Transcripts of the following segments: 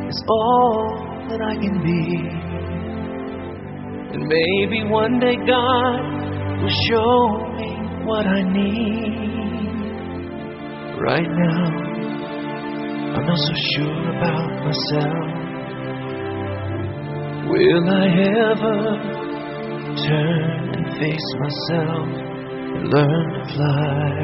is all that I can be. And maybe one day God will show me what I need. Right now, I'm not so sure about myself. Will I ever turn and face myself and learn to fly?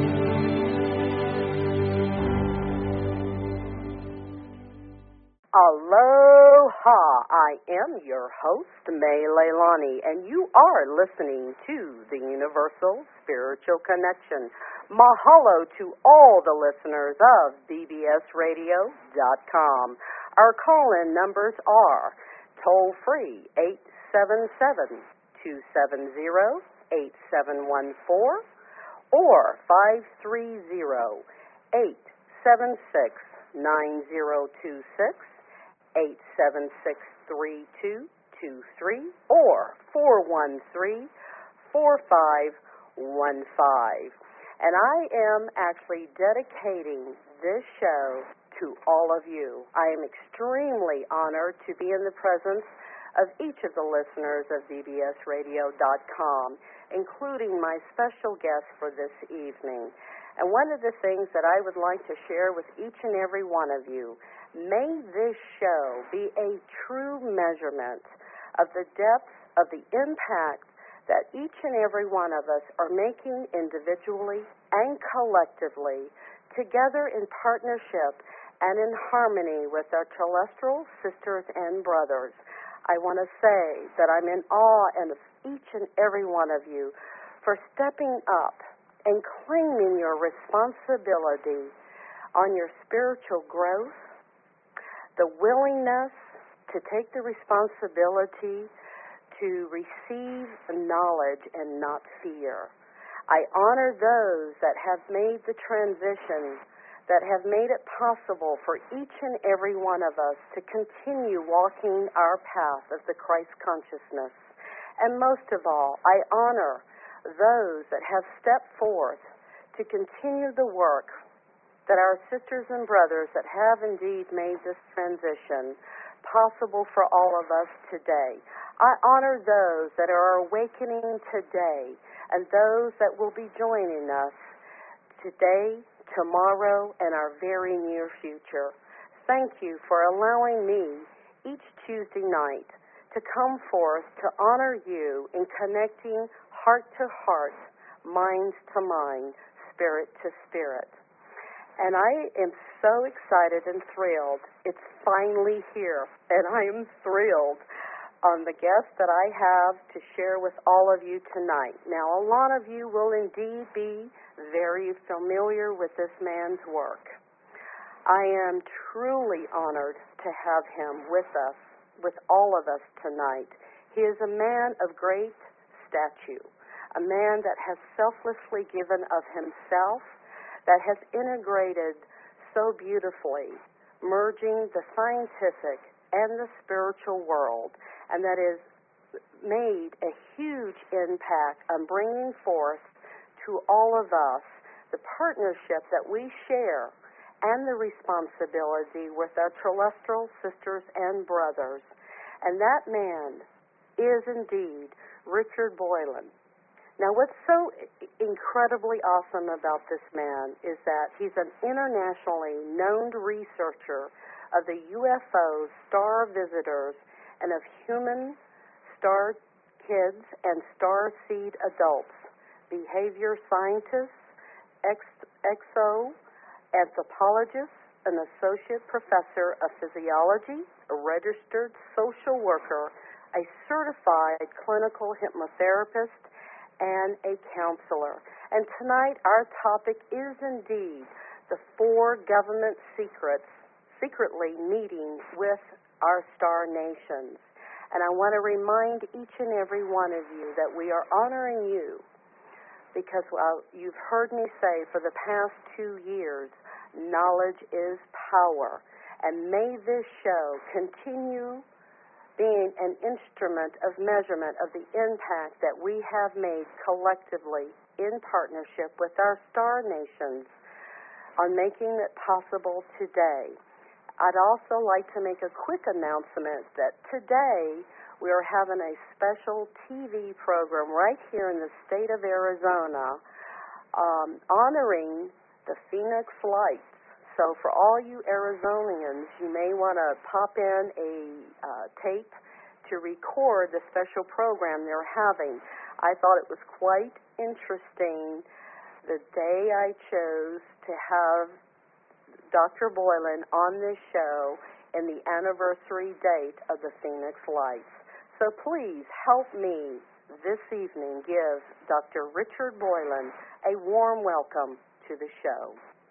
Aloha! I am your host, May Leilani, and you are listening to the Universal Spiritual Connection. Mahalo to all the listeners of bbsradio.com. Our call-in numbers are toll-free 877-270-8714 or 530-876-9026. 876-3223 or 413-4515. And I am actually dedicating this show to all of you. I am extremely honored to be in the presence of each of the listeners of bbsradio.com, including my special guest for this evening. And one of the things that I would like to share with each and every one of you, may this show be a true measurement of the depth of the impact that each and every one of us are making individually and collectively, together in partnership and in harmony with our terrestrial sisters and brothers. I want to say that I'm in awe of each and every one of you for stepping up and claiming your responsibility on your spiritual growth, the willingness to take the responsibility to receive knowledge and not fear. I honor those that have made the transition, that have made it possible for each and every one of us to continue walking our path of the Christ consciousness. And most of all, I honor those that have stepped forth to continue the work that our sisters and brothers that have indeed made this transition possible for all of us today. I honor those that are awakening today and those that will be joining us today, tomorrow, and our very near future. Thank you for allowing me each Tuesday night to come forth to honor you in connecting heart to heart, mind to mind, spirit to spirit. And I am so excited and thrilled. It's finally here, and I am thrilled on the guest that I have to share with all of you tonight. Now, a lot of you will indeed be very familiar with this man's work. I am truly honored to have him with us, with all of us tonight. He is a man of great stature, a man that has selflessly given of himself, that has integrated so beautifully, merging the scientific and the spiritual world, and that has made a huge impact on bringing forth to all of us the partnership that we share and the responsibility with our terrestrial sisters and brothers. And that man is indeed Richard Boylan. Now, what's so incredibly awesome about this man is that he's an internationally known researcher of the UFO star visitors and of human star kids and star seed adults, behavior scientists, exo-anthropologist, an associate professor of physiology, a registered social worker, a certified clinical hypnotherapist, and a counselor. And tonight our topic is indeed the 4 government secretly meeting with our star nations. And I want to remind each and every one of you that we are honoring you because you've heard me say for the past 2 years, knowledge is power. And may this show continue being an instrument of measurement of the impact that we have made collectively in partnership with our star nations on making it possible today. I'd also like to make a quick announcement that today we are having a special TV program right here in the state of Arizona honoring the Phoenix Lights. So for all you Arizonians, you may want to pop in a tape to record the special program they're having. I thought it was quite interesting the day I chose to have Dr. Boylan on this show and the anniversary date of the Phoenix Lights. So please help me this evening give Dr. Richard Boylan a warm welcome to the show.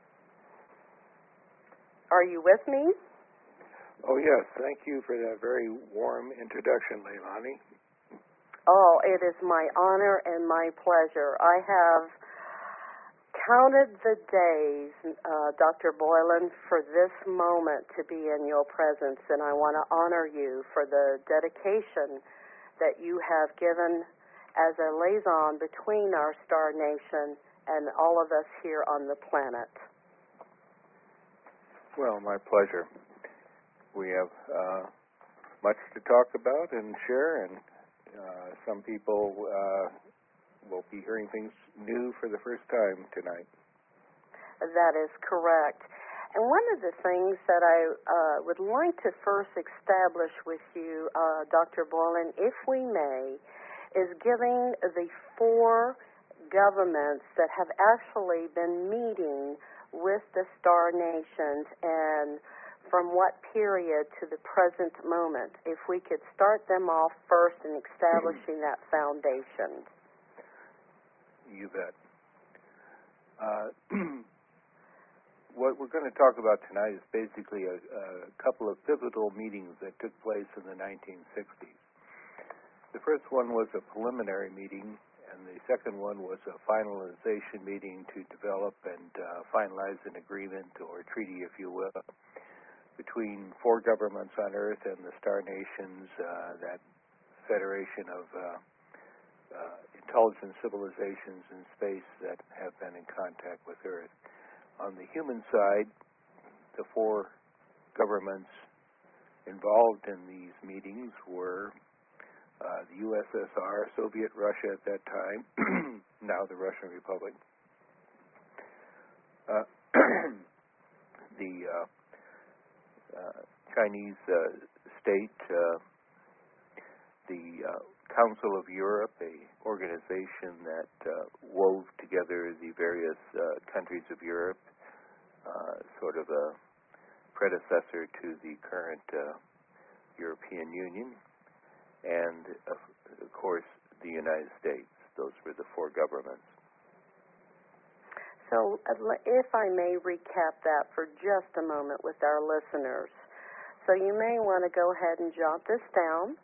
Are you with me? Oh, yes. Thank you for that very warm introduction, Leilani. Oh, it is my honor and my pleasure. I have counted the days, Dr. Boylan, for this moment to be in your presence, and I want to honor you for the dedication that you have given as a liaison between our star nation and all of us here on the planet. Well, my pleasure. We have much to talk about and share, and some people will be hearing things new for the first time tonight. That is correct. And one of the things that I would like to first establish with you, Dr. Boylan, if we may, is giving the 4 governments that have actually been meeting with the star nations and from what period to the present moment. If we could start them off first in establishing that foundation. You bet. What we're going to talk about tonight is basically a couple of pivotal meetings that took place in the 1960s. The first one was a preliminary meeting, and the second one was a finalization meeting to develop and finalize an agreement or treaty, if you will, between 4 governments on Earth and the Star Nations, that federation of intelligent civilizations in space that have been in contact with Earth. On the human side, the 4 governments involved in these meetings were the USSR, Soviet Russia at that time, now the Russian Republic, the Chinese state, the Council of Europe, a organization that wove together the various countries of Europe, sort of a predecessor to the current European Union, and of course the United States. Those were the 4 governments. So if I may recap that for just a moment with our listeners. So you may want to go ahead and jot this down.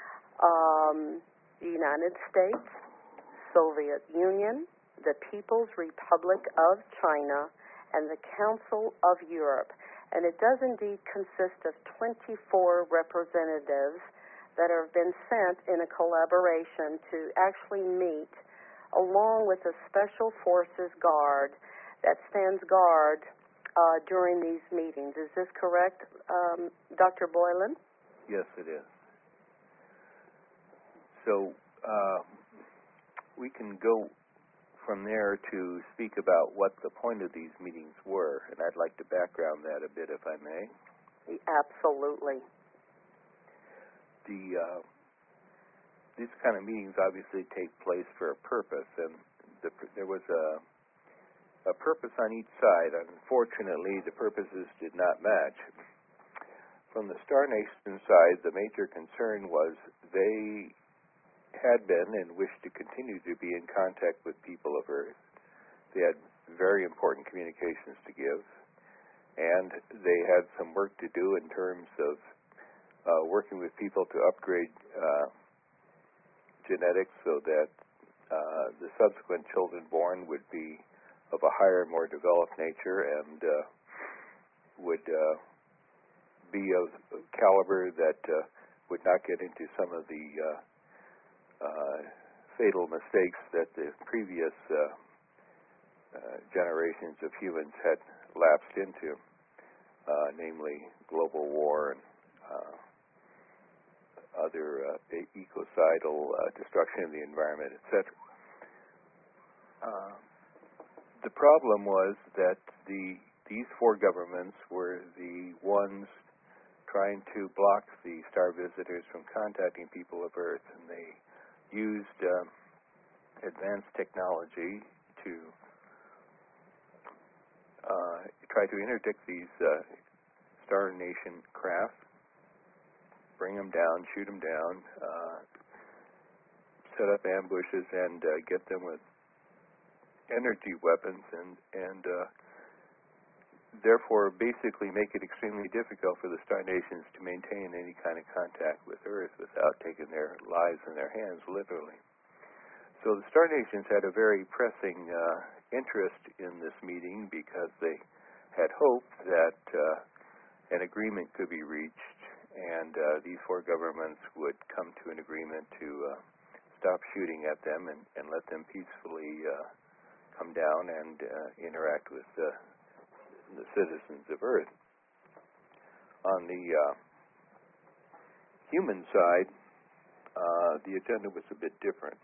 The United States, Soviet Union, the People's Republic of China, and the Council of Europe. And it does indeed consist of 24 representatives that have been sent in a collaboration to actually meet along with a Special Forces Guard that stands guard during these meetings. Is this correct, Dr. Boylan? Yes, it is. So we can go from there to speak about what the point of these meetings were, and I'd like to background that a bit, if I may. Absolutely. These kind of meetings obviously take place for a purpose, and there was a purpose on each side. Unfortunately, the purposes did not match. From the Star Nation side, the major concern was they had been and wished to continue to be in contact with people of Earth. They had very important communications to give, and they had some work to do in terms of working with people to upgrade genetics so that the subsequent children born would be of a higher, more developed nature and would be of caliber that would not get into some of the fatal mistakes that the previous generations of humans had lapsed into. namely global war and other ecocidal destruction of the environment, etc. The problem was that these four governments were the ones trying to block the star visitors from contacting people of Earth, and they used advanced technology to try to interdict these Star Nation craft, bring them down, shoot them down, set up ambushes, and get them with energy weapons, and therefore basically make it extremely difficult for the Star Nations to maintain any kind of contact with Earth without taking their lives in their hands, literally. So the Star Nations had a very pressing interest in this meeting because they had hoped that an agreement could be reached, and these four governments would come to an agreement to stop shooting at them and let them peacefully come down and interact with the citizens of Earth. On the human side, the agenda was a bit different.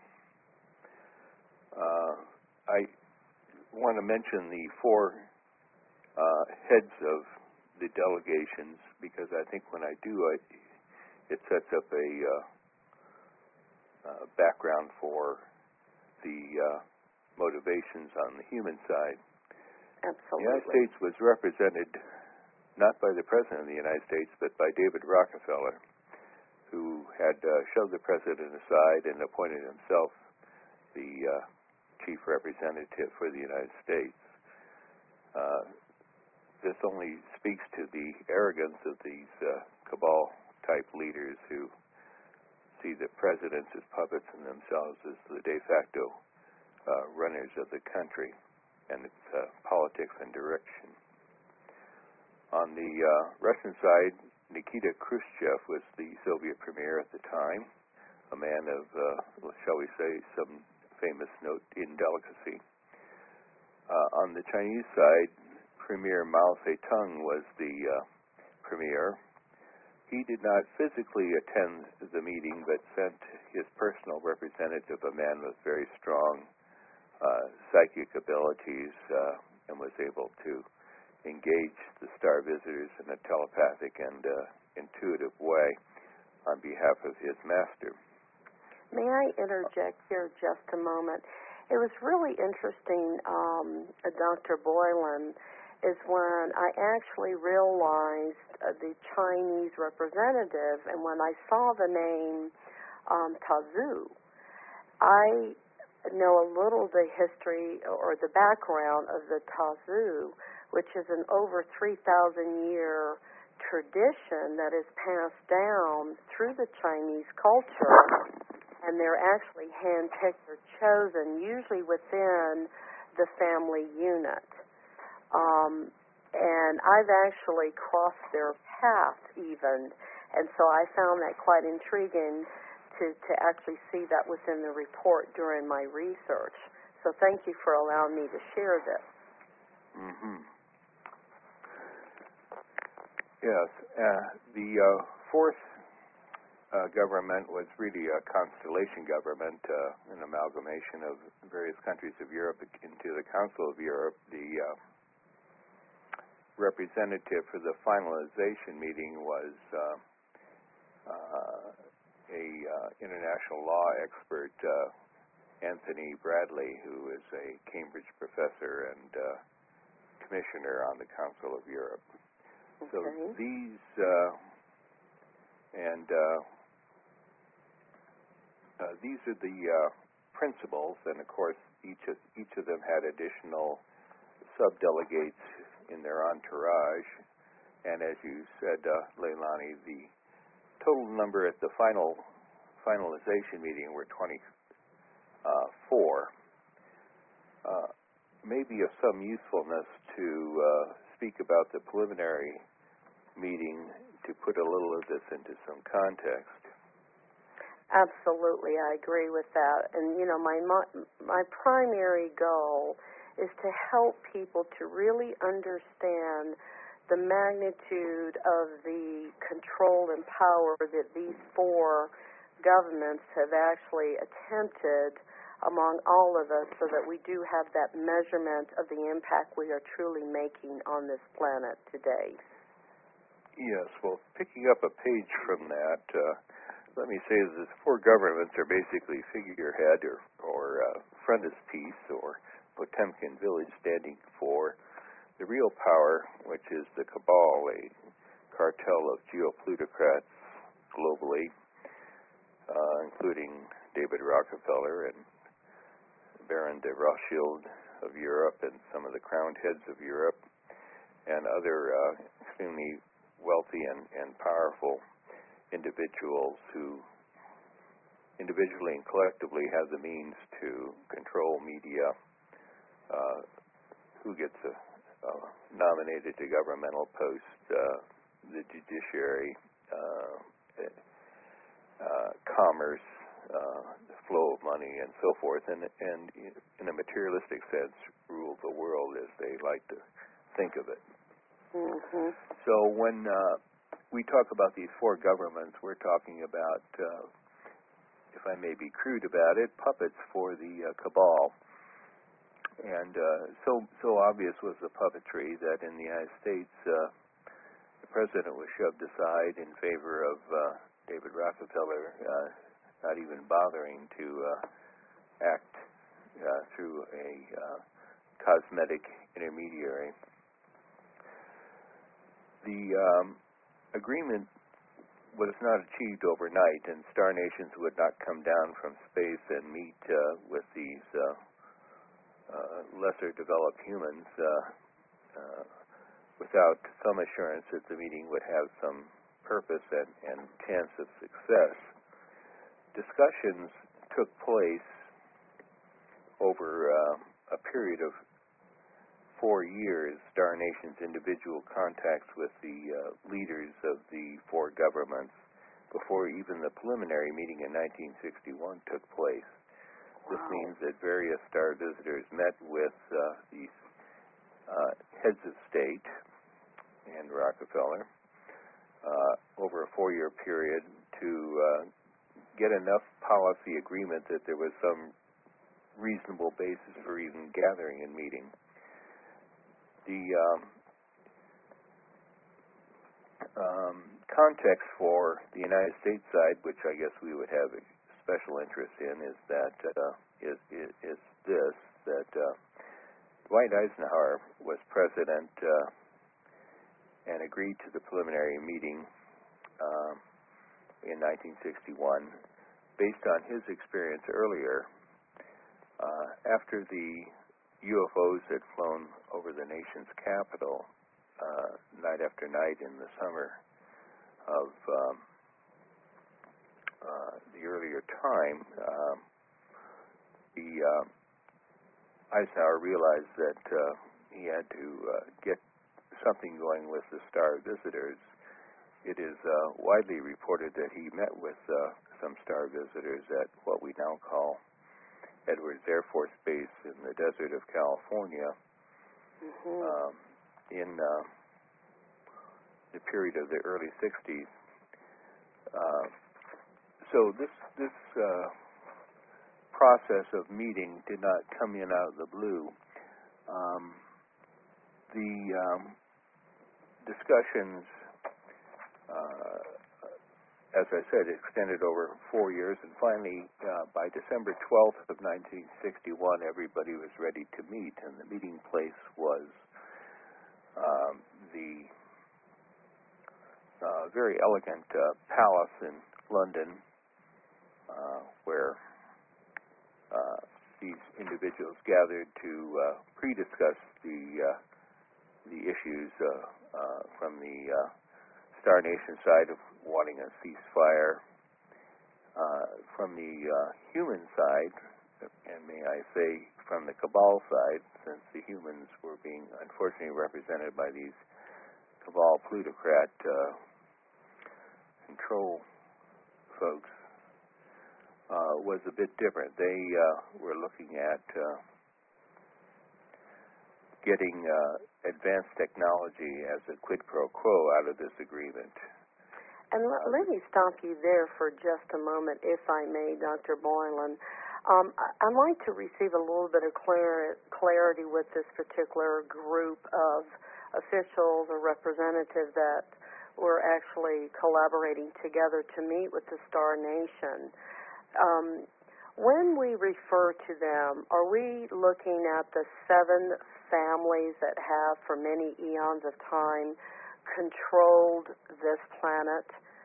I want to mention the four heads of the delegations because I think when I do, it sets up a background for the motivations on the human side. Absolutely. The United States was represented not by the President of the United States, but by David Rockefeller, who had shoved the President aside and appointed himself the chief representative for the United States. This only speaks to the arrogance of these cabal-type leaders who see the presidents as puppets and themselves as the de facto runners of the country and its politics and direction. On the Russian side, Nikita Khrushchev was the Soviet premier at the time, a man of, shall we say, some famous note in delicacy. On the Chinese side, Premier Mao Zedong was the premier. He did not physically attend the meeting, but sent his personal representative, a man with very strong psychic abilities, and was able to engage the star visitors in a telepathic and intuitive way on behalf of his master. May I interject here just a moment? It was really interesting, Dr. Boylan, is when I actually realized the Chinese representative, and when I saw the name Tazu, I know a little the history or the background of the Tazu, which is an over 3,000-year tradition that is passed down through the Chinese culture, and they're actually handpicked or chosen, usually within the family unit. And I've actually crossed their path even, and so I found that quite intriguing to actually see that within the report during my research. So thank you for allowing me to share this. Mm-hmm. Yes, the fourth government was really a constellation government, an amalgamation of various countries of Europe into the Council of Europe. The representative for the finalization meeting was international law expert, Anthony Bradley, who is a Cambridge professor and commissioner on the Council of Europe. Okay. So these these are the principles, and of course each of them had additional sub-delegates in their entourage. And as you said, Leilani, the total number at the finalization meeting were 24. Maybe of some usefulness to speak about the preliminary meeting to put a little of this into some context. Absolutely, I agree with that. And you know, my primary goal is to help people to really understand the magnitude of the control and power that these four governments have actually attempted among all of us, so that we do have that measurement of the impact we are truly making on this planet today. Yes, well, picking up a page from that, let me say that the four governments are basically figurehead or frontispiece or Potemkin village, standing for the real power, which is the cabal, a cartel of geoplutocrats globally, including David Rockefeller and Baron de Rothschild of Europe and some of the crowned heads of Europe and other extremely wealthy and powerful individuals who individually and collectively have the means to control media, who gets nominated to governmental posts, the judiciary, commerce, the flow of money, and so forth, and in a materialistic sense, rule the world as they like to think of it. Mm-hmm. So when we talk about these four governments, we're talking about, if I may be crude about it, puppets for the cabal. And so obvious was the puppetry that in the United States, the president was shoved aside in favor of David Rockefeller, not even bothering to act through a cosmetic intermediary. The agreement was not achieved overnight, and star nations would not come down from space and meet with these lesser developed humans without some assurance that the meeting would have some purpose and chance of success. Discussions took place over a period of 4 years, Star Nations' individual contacts with the leaders of the four governments before even the preliminary meeting in 1961 took place. Wow. This means that various star visitors met with these heads of state and Rockefeller over a 4-year period to get enough policy agreement that there was some reasonable basis for even gathering and meeting. The context for the United States side, which I guess we would have a special interest in, is that Dwight Eisenhower was president and agreed to the preliminary meeting in 1961 based on his experience earlier. After the UFOs had flown over the nation's capital night after night in the summer of the earlier time, Eisenhower realized that he had to get something going with the star visitors. It is widely reported that he met with some star visitors at what we now call Edwards Air Force Base in the desert of California, in the period of the early 60s. So this process of meeting did not come in out of the blue. The discussions, as I said, extended over 4 years, and finally, by December 12th of 1961, everybody was ready to meet, and the meeting place was the very elegant palace in London, where these individuals gathered to pre-discuss the issues from the Star Nation side of wanting a ceasefire. From the human side, and may I say from the cabal side, since the humans were being unfortunately represented by these cabal plutocrat control folks, was a bit different. They were looking at getting advanced technology as a quid pro quo out of this agreement. And let me stop you there for just a moment, if I may, Dr. Boylan. I'd like to receive a little bit of clarity with this particular group of officials or representatives that were actually collaborating together to meet with the Star Nation. When we refer to them, are we looking at the 7 families that have, for many eons of time, controlled this planet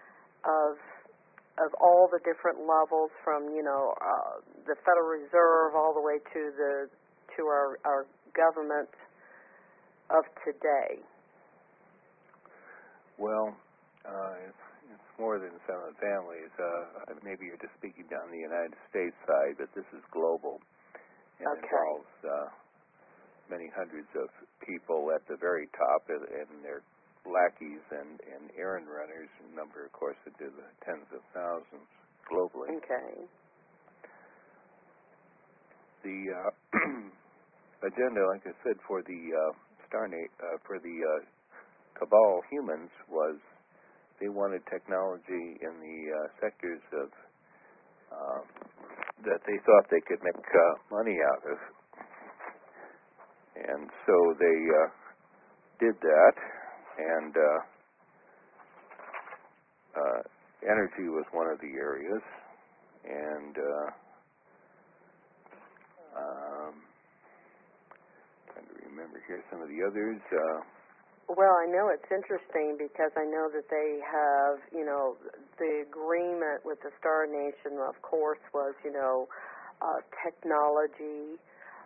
of all the different levels, from the Federal Reserve all the way to our government of today? Well, it's more than 7 families. Maybe you're just speaking down the United States side, but this is global and involves many hundreds of people at the very top, and their lackeys and errand runners, number, of course, into the tens of thousands globally. Okay. The agenda, like I said, for the Cabal humans was they wanted technology in the sectors of that they thought they could make money out of, and so they did that. And energy was one of the areas, and trying to remember here some of the others. Well, I know it's interesting because I know that they have, the agreement with the Star Nation, of course, was, technology.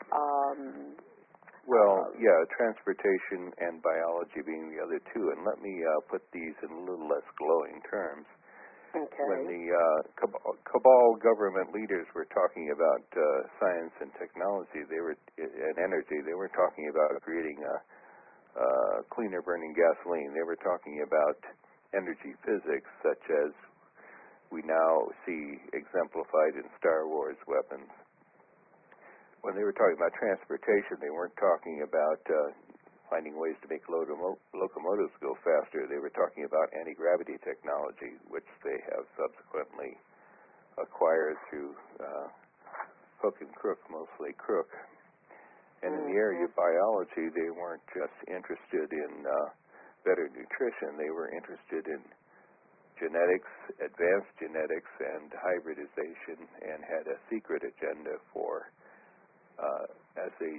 Transportation and biology being the other 2. And let me put these in a little less glowing terms. Okay. When the Cabal government leaders were talking about science and technology, and energy, they were talking about creating cleaner burning gasoline. They were talking about energy physics, such as we now see exemplified in Star Wars weapons. When they were talking about transportation, they weren't talking about finding ways to make locomotives go faster. They were talking about anti-gravity technology, which they have subsequently acquired through hook and crook, mostly crook. And in the area of biology, they weren't just interested in better nutrition. They were interested in genetics, advanced genetics, and hybridization, and had a secret agenda for as they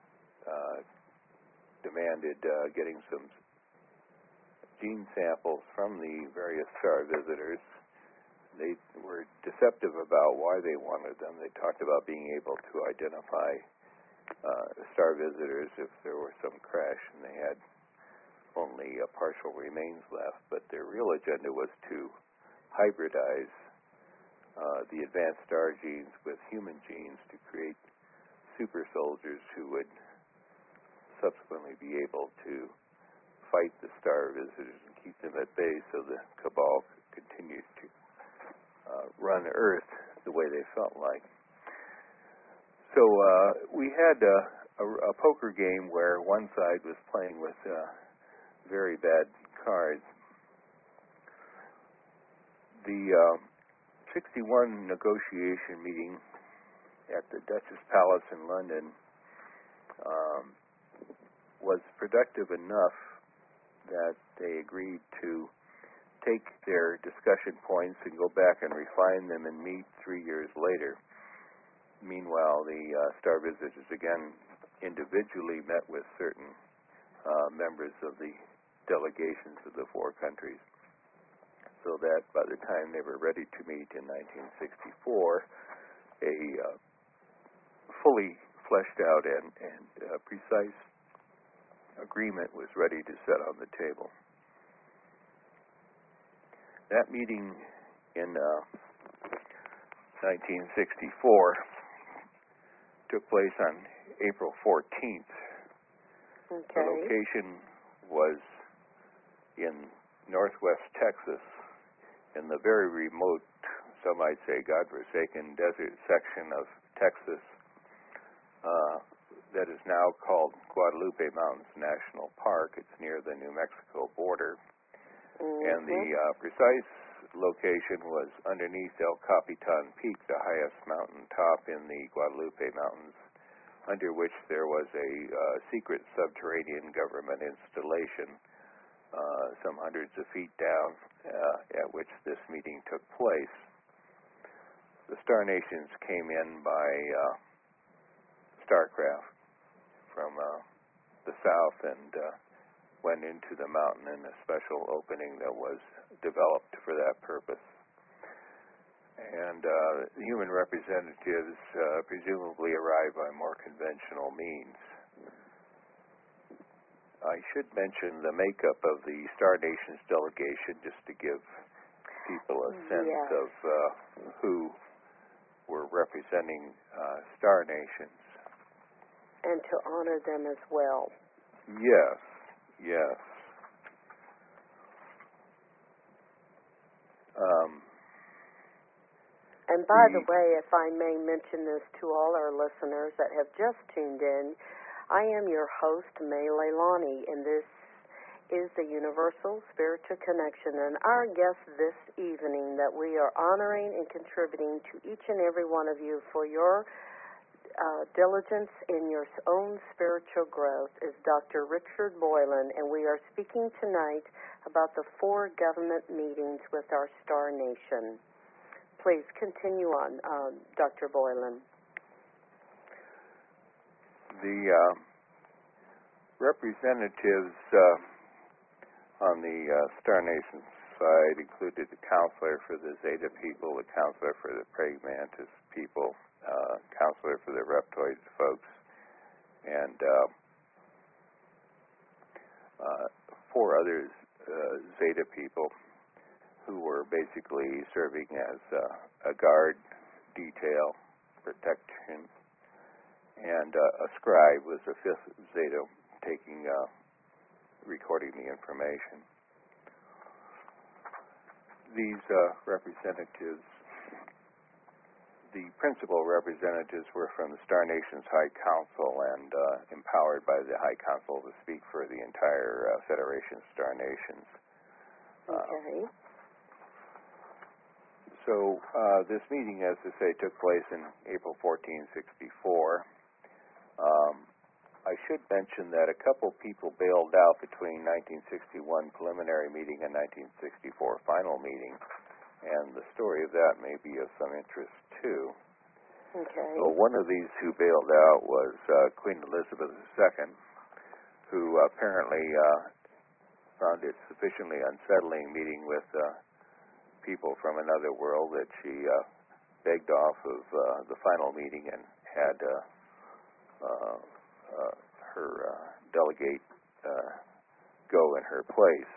demanded getting some gene samples from the various star visitors. They were deceptive about why they wanted them. They talked about being able to identify star visitors if there were some crash and they had only partial remains left. But their real agenda was to hybridize the advanced star genes with human genes to create super soldiers who would subsequently be able to fight the star visitors and keep them at bay, so the Cabal continued to run Earth the way they felt like. So we had a poker game where one side was playing with very bad cards. The 61 negotiation meeting at the Duchess Palace in London was productive enough that they agreed to take their discussion points and go back and refine them and meet 3 years later. Meanwhile, the star visitors again individually met with certain members of the delegations of the 4 countries, so that by the time they were ready to meet in 1964, a fully fleshed out and precise agreement was ready to set on the table. That meeting in 1964 took place on April 14th. Okay. The location was in northwest Texas, in the very remote, some might say godforsaken desert section of Texas, that is now called Guadalupe Mountains National Park. It's near the New Mexico border. And the precise location was underneath El Capitan Peak, the highest mountain top in the Guadalupe Mountains, under which there was a secret subterranean government installation some hundreds of feet down at which this meeting took place. The Star Nations came in by starcraft from the south and went into the mountain in a special opening that was developed for that purpose. And human representatives presumably arrived by more conventional means. I should mention the makeup of the Star Nations delegation just to give people a sense of who were representing Star Nations. And to honor them as well. Yes, yes. And by the way, if I may mention this to all our listeners that have just tuned in, I am your host, May Leilani, and this is the Universal Spiritual Connection. And our guest this evening that we are honoring and contributing to each and every one of you for your diligence in your own spiritual growth is Dr. Richard Boylan, and we are speaking tonight about the 4 government meetings with our Star Nation. Please continue on, Dr. Boylan. The representatives on the Star Nation side included the counselor for the Zeta people, the counselor for the Praying Mantis people, counselor for the Reptoid folks, and 4 others Zeta people who were basically serving as a guard, detail, protection, and a scribe was the 5th Zeta taking, recording the information. These representatives, the principal representatives were from the Star Nations High Council and empowered by the High Council to speak for the entire Federation of Star Nations. Okay. So this meeting, as I say, took place in April 1464. I should mention that a couple people bailed out between 1961 preliminary meeting and 1964 final meeting, and the story of that may be of some interest too. Okay. So one of these who bailed out was Queen Elizabeth II, who apparently found it sufficiently unsettling meeting with people from another world that she begged off of the final meeting and had her delegate go in her place.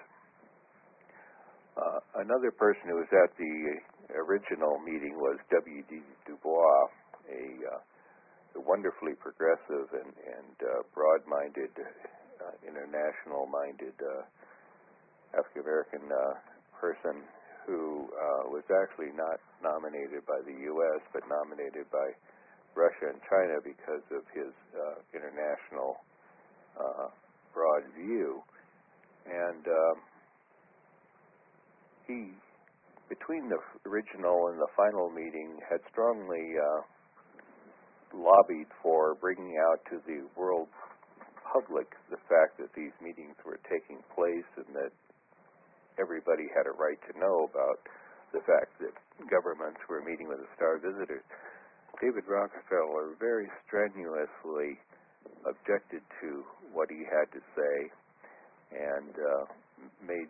Another person who was at the original meeting was W.D. Du Bois, a wonderfully progressive and broad-minded, international-minded African-American person who was actually not nominated by the U.S., but nominated by Russia and China because of his international broad view. And he, between the original and the final meeting, had strongly lobbied for bringing out to the world public the fact that these meetings were taking place and that everybody had a right to know about the fact that governments were meeting with the star visitors. David Rockefeller very strenuously objected to what he had to say and made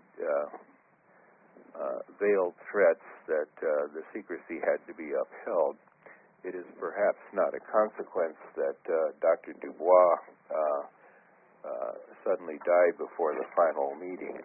veiled threats that the secrecy had to be upheld. It is perhaps not a consequence that Dr. Du Bois suddenly died before the final meeting.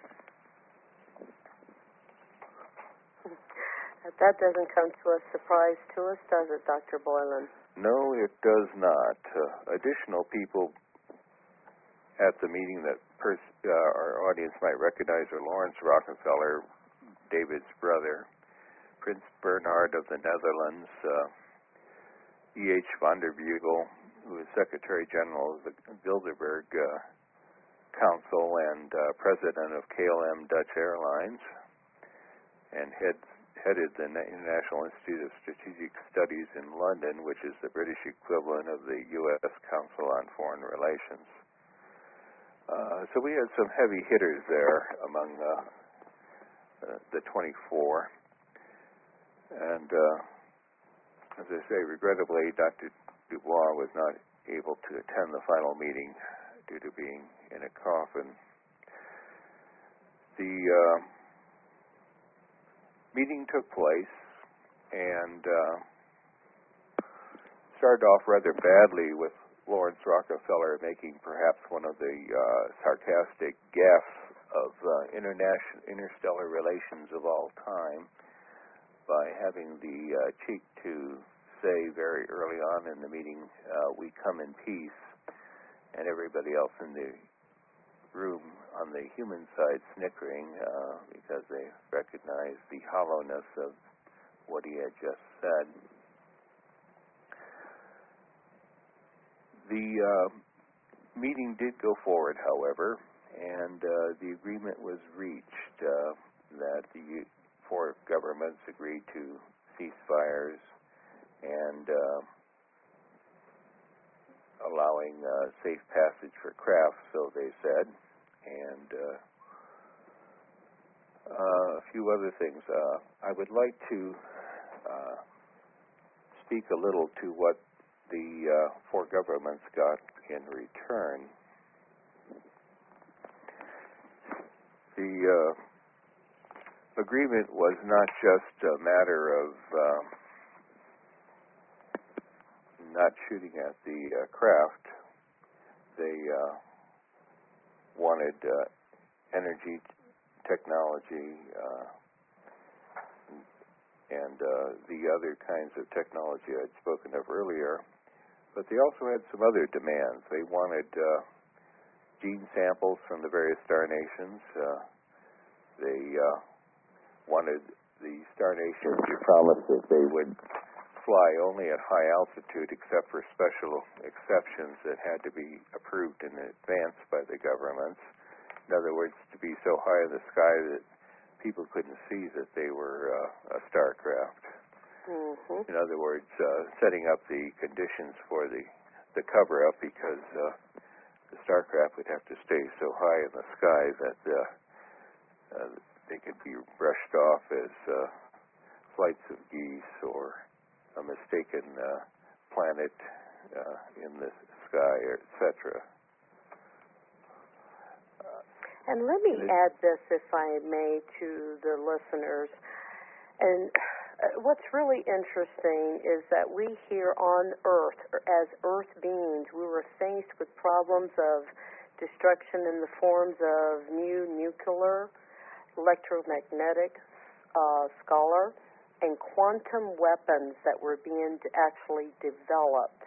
That doesn't come to a surprise to us, does it, Dr. Boylan? No, it does not. Additional people at the meeting that our audience might recognize are Lawrence Rockefeller, David's brother, Prince Bernhard of the Netherlands, E.H. van der Beugel, who is Secretary General of the Bilderberg Council and President of KLM Dutch Airlines, and headed the International Institute of Strategic Studies in London, which is the British equivalent of the U.S. Council on Foreign Relations. So we had some heavy hitters there among the 24. And as I say, regrettably, Dr. Dubois was not able to attend the final meeting due to being in a coffin. The meeting took place and started off rather badly with Lawrence Rockefeller making perhaps one of the sarcastic gaffes of interstellar relations of all time by having the cheek to say very early on in the meeting, "We come in peace," and everybody else in the room on the human side snickering because they recognized the hollowness of what he had just said. The meeting did go forward, however, and the agreement was reached that the four governments agreed to ceasefires and allowing safe passage for craft, so they said, and a few other things. I would like to speak a little to what the four governments got in return. The agreement was not just a matter of not shooting at the craft. They wanted energy technology and the other kinds of technology I'd spoken of earlier. But they also had some other demands. They wanted gene samples from the various star nations. They wanted the star nations to promise that they would fly only at high altitude except for special exceptions that had to be approved in advance by the governments. In other words, to be so high in the sky that people couldn't see that they were a starcraft. Mm-hmm. In other words, setting up the conditions for the cover-up because the starcraft would have to stay so high in the sky that they could be brushed off as flights of geese or a mistaken planet in the sky, etc. And let me add this, if I may, to the listeners. And what's really interesting is that we here on Earth, as Earth beings, we were faced with problems of destruction in the forms of new nuclear, electromagnetic, scholar, and quantum weapons that were being actually developed.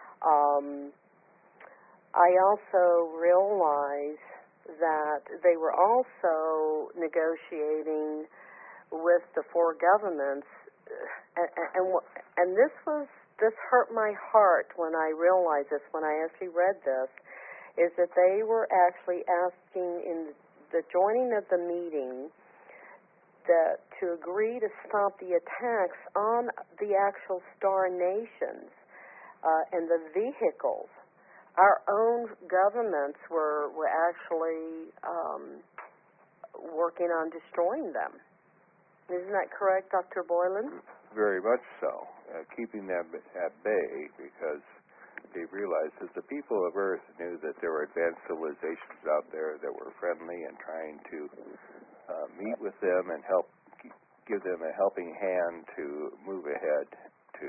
I also realize that they were also negotiating with the four governments, and this hurt my heart when I realized this, when I actually read this, is that they were actually asking in the joining of the meeting to agree to stop the attacks on the actual star nations and the vehicles. Our own governments were actually working on destroying them. Isn't that correct, Dr. Boylan? Very much so. Keeping them at bay because they realized that the people of Earth knew that there were advanced civilizations out there that were friendly and trying to meet with them and give them a helping hand to move ahead to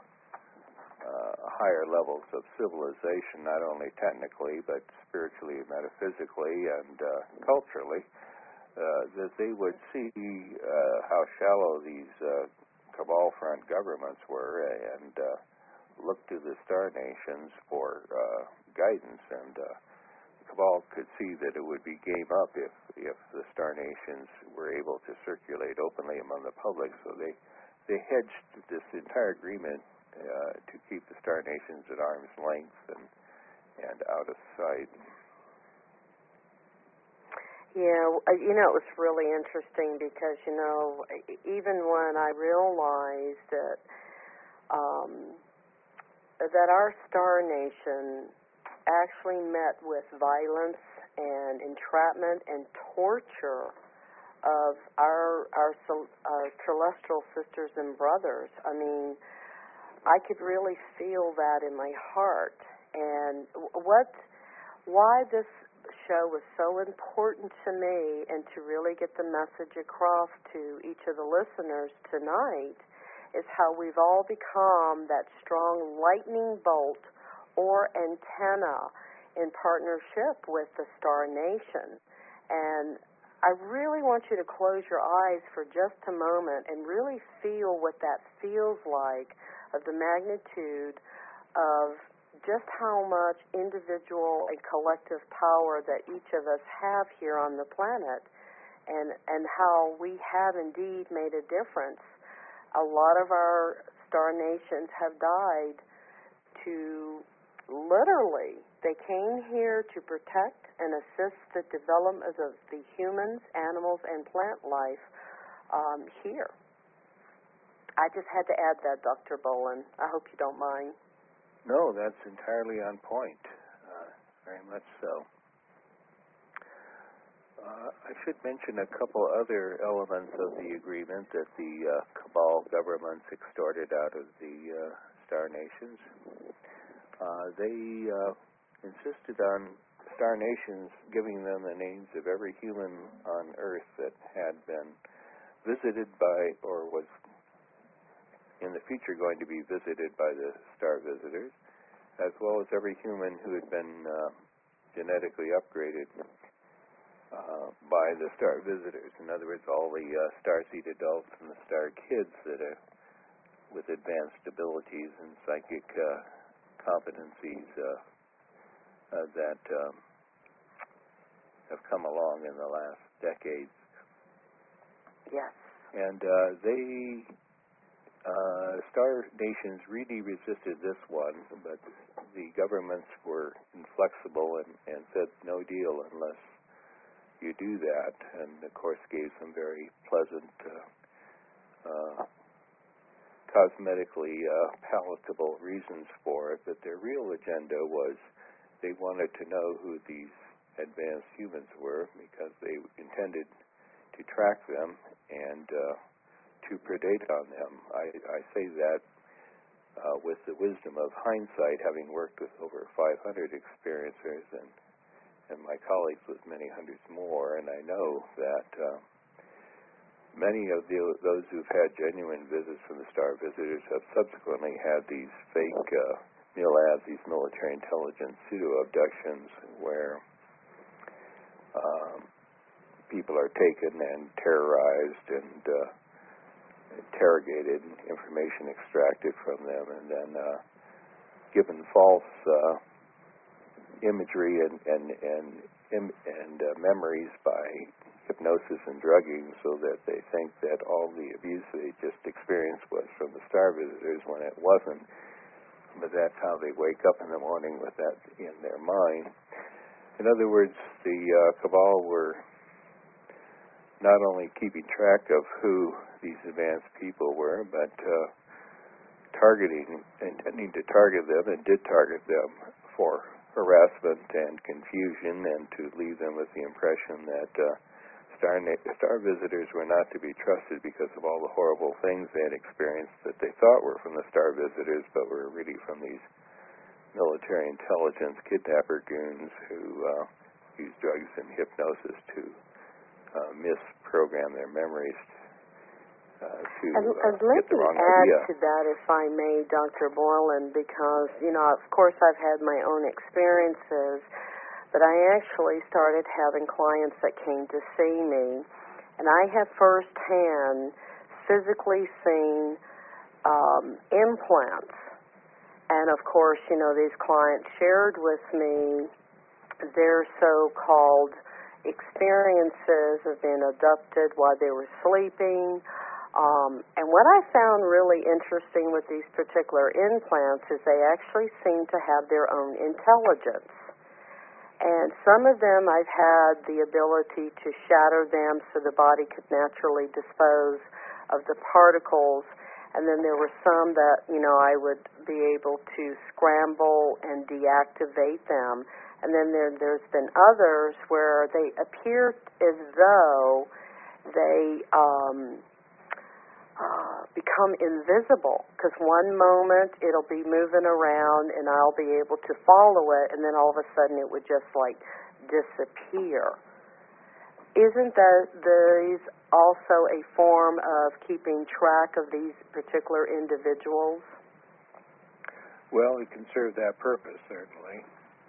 higher levels of civilization, not only technically but spiritually, metaphysically, and culturally, that they would see how shallow these cabal front governments were and look to the star nations for guidance, and cabal could see that it would be game up if the star nations were able to circulate openly among the public. So they hedged this entire agreement to keep the star nations at arm's length and out of sight. Yeah, it was really interesting because, even when I realized that our star nation actually met with violence and entrapment and torture of our celestial sisters and brothers. I mean, I could really feel that in my heart. And why this show was so important to me and to really get the message across to each of the listeners tonight is how we've all become that strong lightning bolt or antenna in partnership with the Star Nation. And I really want you to close your eyes for just a moment and really feel what that feels like, of the magnitude of just how much individual and collective power that each of us have here on the planet, and how we have indeed made a difference. A lot of our star nations have died to literally, they came here to protect and assist the development of the humans, animals, and plant life here. I just had to add that, Dr. Bolin. I hope you don't mind. No, that's entirely on point. Very much so. I should mention a couple other elements of the agreement that the cabal governments extorted out of the Star Nations. They insisted on Star Nations giving them the names of every human on Earth that had been visited by or was in the future going to be visited by the star visitors, as well as every human who had been genetically upgraded by the star visitors. In other words, all the starseed adults and the star kids that are with advanced abilities and psychic competencies that have come along in the last decades. Yes. And Star Nations really resisted this one, but the governments were inflexible and said no deal unless you do that, and of course gave some very pleasant, cosmetically palatable reasons for it, but their real agenda was they wanted to know who these advanced humans were because they intended to track them and to predate on them. I say that with the wisdom of hindsight, having worked with over 500 experiencers and my colleagues with many hundreds more, and I know that many of those who've had genuine visits from the star visitors have subsequently had these fake MILABs, these military intelligence pseudo-abductions, where people are taken and terrorized and interrogated, and information extracted from them, and then given false imagery and memories by hypnosis and drugging, so that they think that all the abuse they just experienced was from the star visitors when it wasn't. But that's how they wake up in the morning with that in their mind. In other words, the cabal were not only keeping track of who these advanced people were, but intending to target them, and did target them for harassment and confusion, and to leave them with the impression that star visitors were not to be trusted because of all the horrible things they had experienced that they thought were from the star visitors, but were really from these military intelligence kidnapper goons who use drugs and hypnosis to misprogram their memories to let get the me wrong add idea. to that, if I may, Dr. Boylan, because, of course I've had my own experiences, but I actually started having clients that came to see me, and I have firsthand physically seen implants. And, of course, these clients shared with me their so-called experiences of being abducted while they were sleeping, And what I found really interesting with these particular implants is they actually seem to have their own intelligence. And some of them I've had the ability to shatter them so the body could naturally dispose of the particles. And then there were some that, I would be able to scramble and deactivate them. And then there's been others where they appear as though they become invisible, because one moment it'll be moving around and I'll be able to follow it, and then all of a sudden it would just disappear. Isn't these also a form of keeping track of these particular individuals? Well, it can serve that purpose, certainly.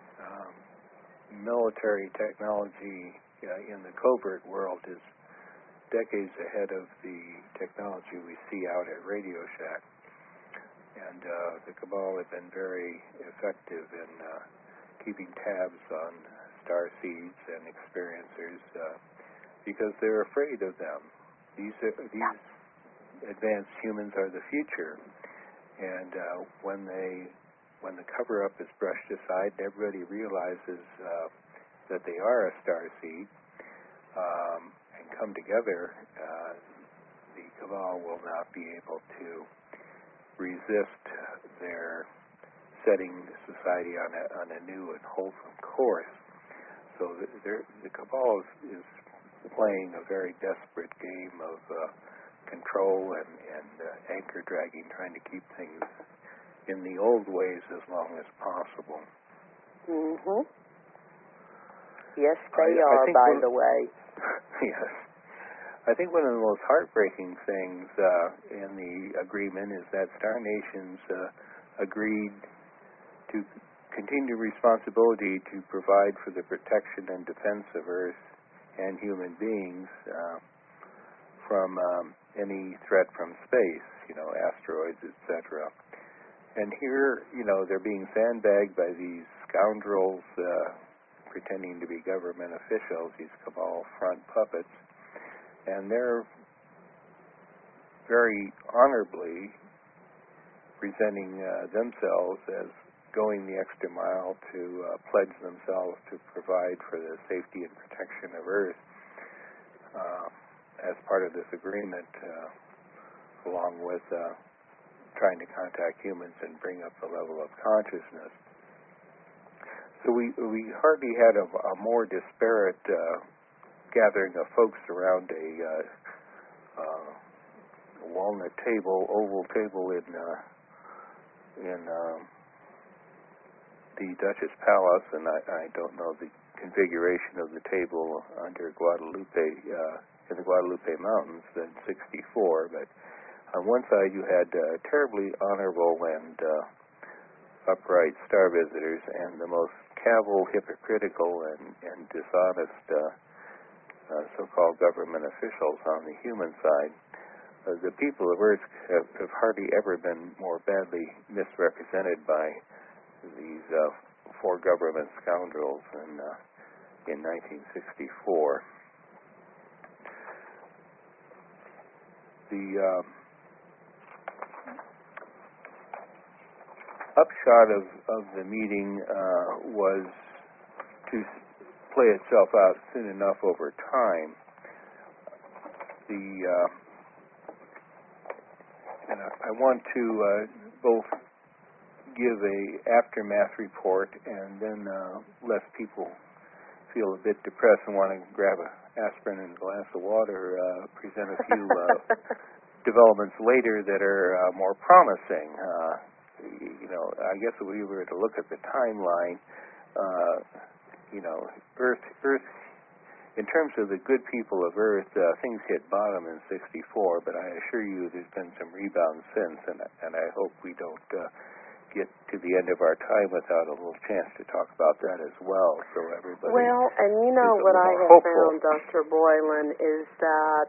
Military technology in the covert world is decades ahead of the technology we see out at Radio Shack. And the Cabal have been very effective in keeping tabs on star seeds and experiencers because they're afraid of them. These advanced humans are the future. And when the cover-up is brushed aside, everybody realizes that they are a star seed, and come together, the Cabal will not be able to resist their setting society on a new and wholesome course. So the Cabal is playing a very desperate game of control and anchor dragging, trying to keep things in the old ways as long as possible. Mm-hmm. Yes, they are, by the way. Yes. I think one of the most heartbreaking things in the agreement is that Star Nations agreed to continue responsibility to provide for the protection and defense of Earth and human beings from any threat from space, asteroids, etc. And here, they're being sandbagged by these scoundrels pretending to be government officials, these Cabal front puppets, and they're very honorably presenting themselves as going the extra mile to pledge themselves to provide for the safety and protection of Earth as part of this agreement, along with trying to contact humans and bring up the level of consciousness. So we hardly had a more disparate gathering of folks around a walnut table, oval table in the Duchess Palace, and I don't know the configuration of the table under Guadalupe in the Guadalupe Mountains than 64, but on one side you had terribly honorable and upright star visitors and the most cavil, hypocritical, and dishonest so-called government officials on the human side. The people of Earth have hardly ever been more badly misrepresented by these four government scoundrels in 1964. The upshot of the meeting was to play itself out soon enough over time. And I want to both give a aftermath report and then lest people feel a bit depressed and want to grab an aspirin and a glass of water, present a few developments later that are more promising. I guess if we were to look at the timeline, Earth, in terms of the good people of Earth, things hit bottom in 64, but I assure you there's been some rebound since, and I hope we don't get to the end of our time without a little chance to talk about that as well, so everybody Well, and what I have found, Dr. Boylan, is that,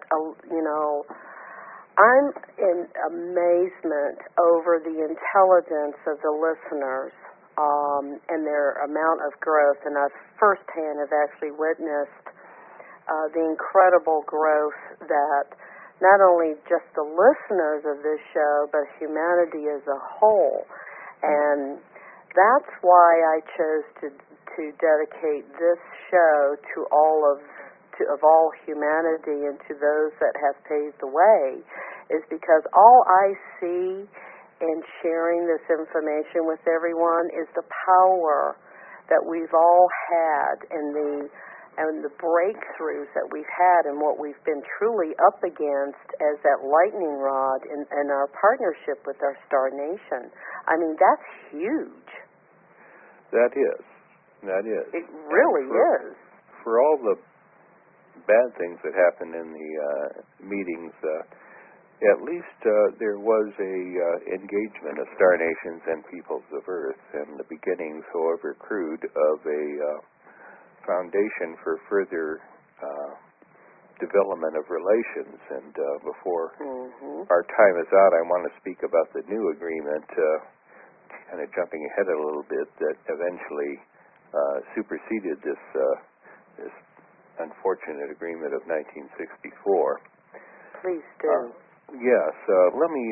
I'm in amazement over the intelligence of the listeners and their amount of growth, and I've firsthand have actually witnessed the incredible growth that not only just the listeners of this show, but humanity as a whole. And that's why I chose to dedicate this show to all humanity and to those that have paved the way, is because all I see in sharing this information with everyone is the power that we've all had and the breakthroughs that we've had and what we've been truly up against as that lightning rod in our partnership with our Star Nation. I mean, that's huge. That is. It really is. For all the bad things that happened in the meetings, at least there was a engagement of Star Nations and peoples of Earth, and the beginnings, however crude, of a foundation for further development of relations. And before our time is out, I want to speak about the new agreement, kind of jumping ahead a little bit, that eventually superseded this unfortunate agreement of 1964. Please do. Yes, let me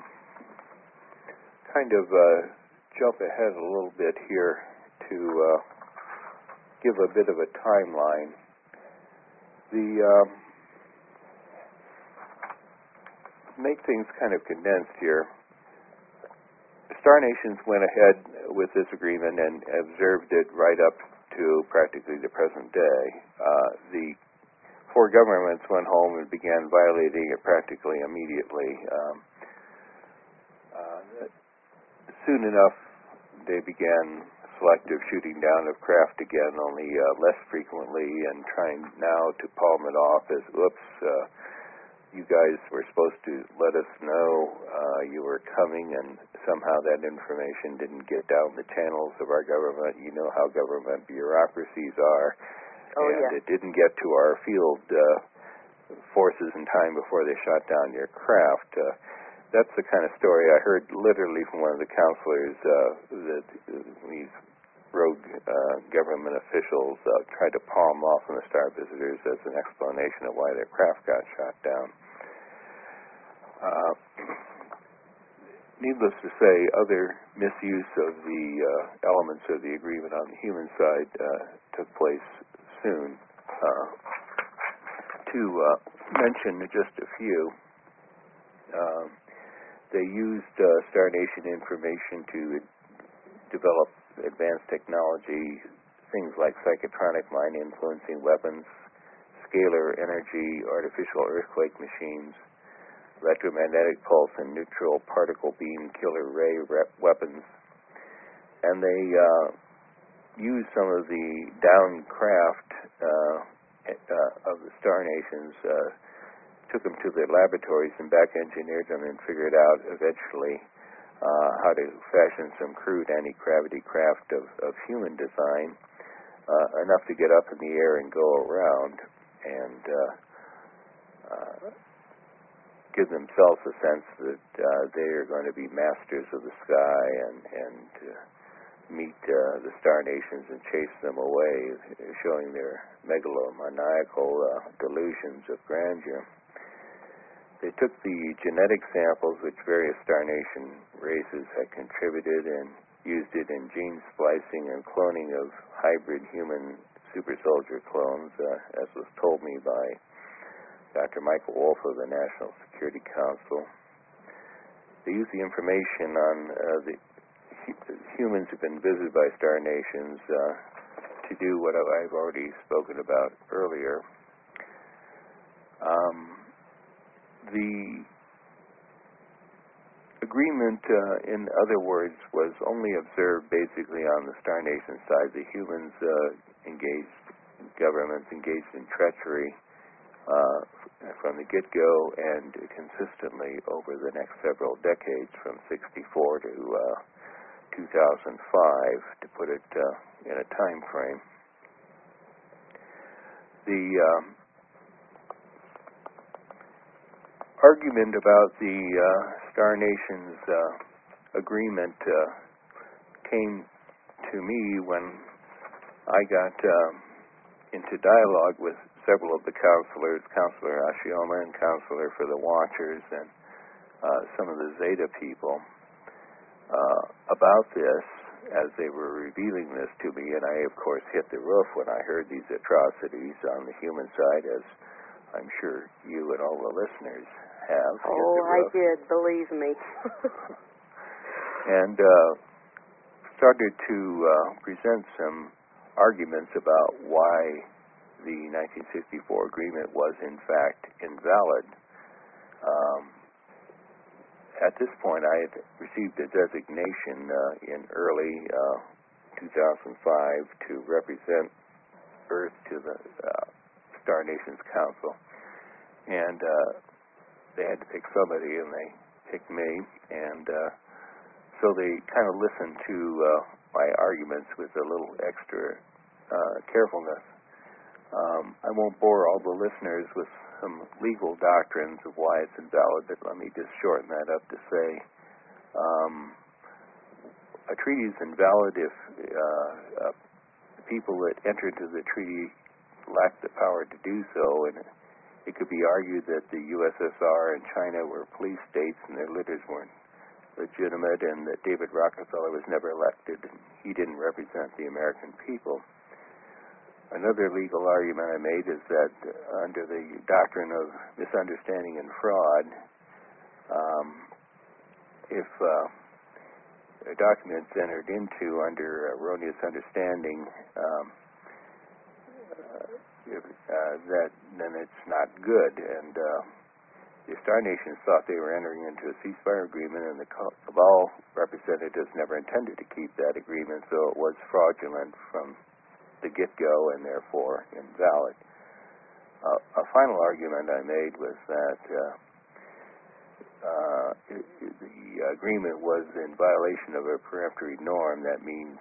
kind of jump ahead a little bit here to give a bit of a timeline. Make things kind of condensed here. Star Nations went ahead with this agreement and observed it right up to practically the present day. The four governments went home and began violating it practically immediately. Soon enough, they began selective shooting down of craft again, only less frequently, and trying now to palm it off as, oops, you guys were supposed to let us know you were coming, and somehow that information didn't get down the channels of our government. You know how government bureaucracies are. And it didn't get to our field forces in time before they shot down your craft. That's the kind of story I heard literally from one of the counselors that these rogue government officials tried to palm off on the Star Visitors as an explanation of why their craft got shot down. Needless to say, other misuse of the elements of the agreement on the human side took place soon. To mention just a few, they used Star Nation information to develop advanced technology, things like psychotronic mind-influencing weapons, scalar energy, artificial earthquake machines, electromagnetic pulse and neutral particle beam killer ray weapons. And they used some of the downed craft of the Star Nations, took them to their laboratories and back engineered them and figured out eventually how to fashion some crude anti-gravity craft of human design, enough to get up in the air and go around and give themselves a sense that they are going to be masters of the sky and meet the Star Nations and chase them away, showing their megalomaniacal delusions of grandeur. They took the genetic samples which various Star Nation races had contributed and used it in gene splicing and cloning of hybrid human super soldier clones, as was told me by Dr. Michael Wolff of the National Security Council. They used the information on the humans who've been visited by Star Nations to do what I've already spoken about earlier. The agreement, in other words, was only observed basically on the Star Nation side. The humans governments engaged in treachery from the get-go and consistently over the next several decades, from 1964 to 2005, to put it in a time frame. The argument about the Star Nations agreement came to me when I got into dialogue with several of the counselors, Counselor Ashioma and Counselor for the Watchers, and some of the Zeta people about this as they were revealing this to me, and I, of course, hit the roof when I heard these atrocities on the human side, as I'm sure you and all the listeners have. Oh, I did, believe me. And started to present some arguments about why the 1964 agreement was, in fact, invalid. At this point, I had received a designation in early 2005 to represent Earth to the Star Nations Council. And they had to pick somebody, and they picked me. And so they kind of listened to my arguments with a little extra carefulness. I won't bore all the listeners with some legal doctrines of why it's invalid, but let me just shorten that up to say a treaty is invalid if the people that enter into the treaty lack the power to do so, and it could be argued that the USSR and China were police states and their leaders weren't legitimate, and that David Rockefeller was never elected and he didn't represent the American people. Another legal argument I made is that under the doctrine of misunderstanding and fraud, if a document's entered into under erroneous understanding, then it's not good. And the Star Nations thought they were entering into a ceasefire agreement, and the Cabal representatives never intended to keep that agreement, so it was fraudulent from the get-go and therefore invalid. A final argument I made was that the agreement was in violation of a peremptory norm. That means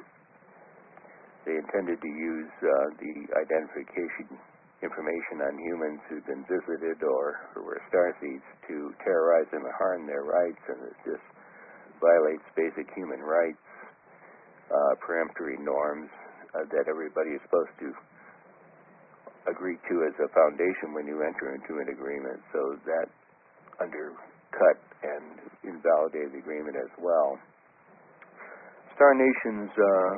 they intended to use the identification information on humans who've been visited or who were starseeds to terrorize them and harm their rights, and that this violates basic human rights, peremptory norms that everybody is supposed to agree to as a foundation when you enter into an agreement. So that undercut and invalidated the agreement as well. Star Nations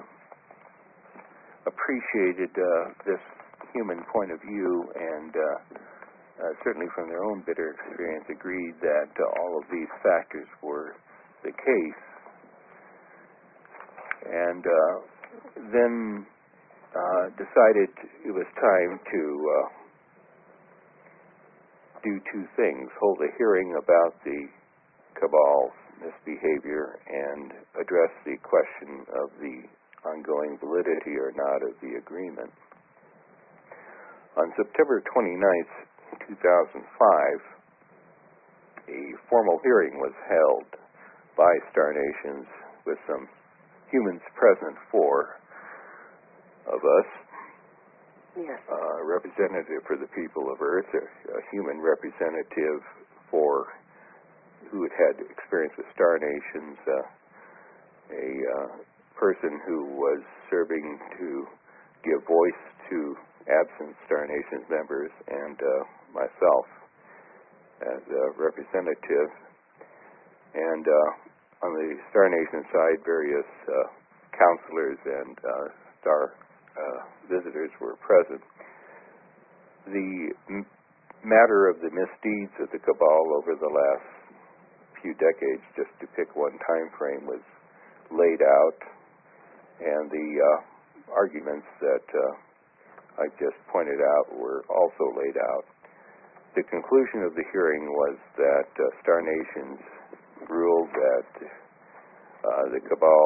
appreciated this human point of view, and certainly from their own bitter experience agreed that all of these factors were the case. And then decided it was time to do two things: hold a hearing about the Cabal's misbehavior and address the question of the ongoing validity or not of the agreement. On September 29th, 2005, a formal hearing was held by Star Nations with some humans present, four of us, yes. A representative for the people of Earth, a human representative for who had had experience with Star Nations, a person who was serving to give voice to absent Star Nations members, and myself as a representative. And on the Star Nation side, various counselors and Star visitors were present. The matter of the misdeeds of the Cabal over the last few decades, just to pick one time frame, was laid out, and the arguments that I just pointed out were also laid out. The conclusion of the hearing was that Star Nations ruled that the Cabal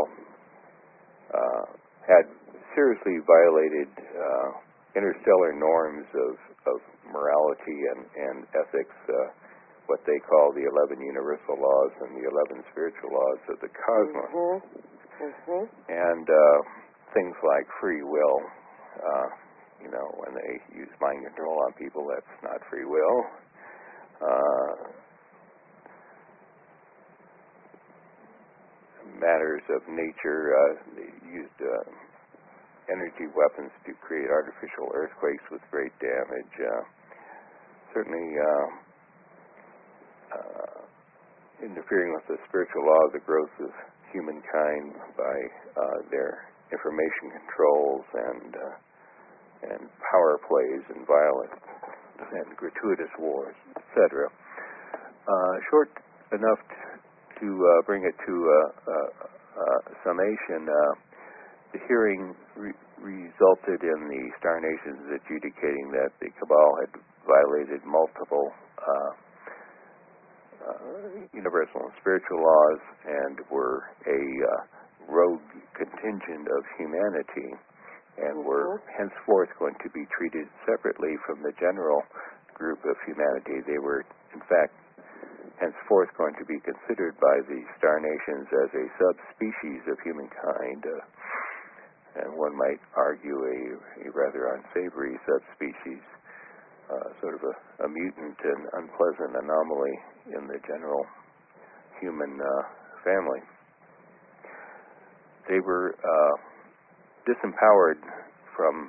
had seriously violated interstellar norms of morality and ethics, what they call the 11 universal laws and the 11 spiritual laws of the cosmos. And things like free will. When they use mind control on people, that's not free will. Matters of nature, they used energy weapons to create artificial earthquakes with great damage. Certainly interfering with the spiritual law of the growth of humankind by their information controls and power plays and violence and gratuitous wars, etc. Short enough to bring it to summation, the hearing resulted in the Star Nations adjudicating that the Cabal had violated multiple universal and spiritual laws and were a rogue contingent of humanity and were henceforth going to be treated separately from the general group of humanity. They were, in fact, henceforth going to be considered by the Star Nations as a subspecies of humankind, and one might argue a rather unsavory subspecies, sort of a mutant and unpleasant anomaly in the general human family. They were disempowered from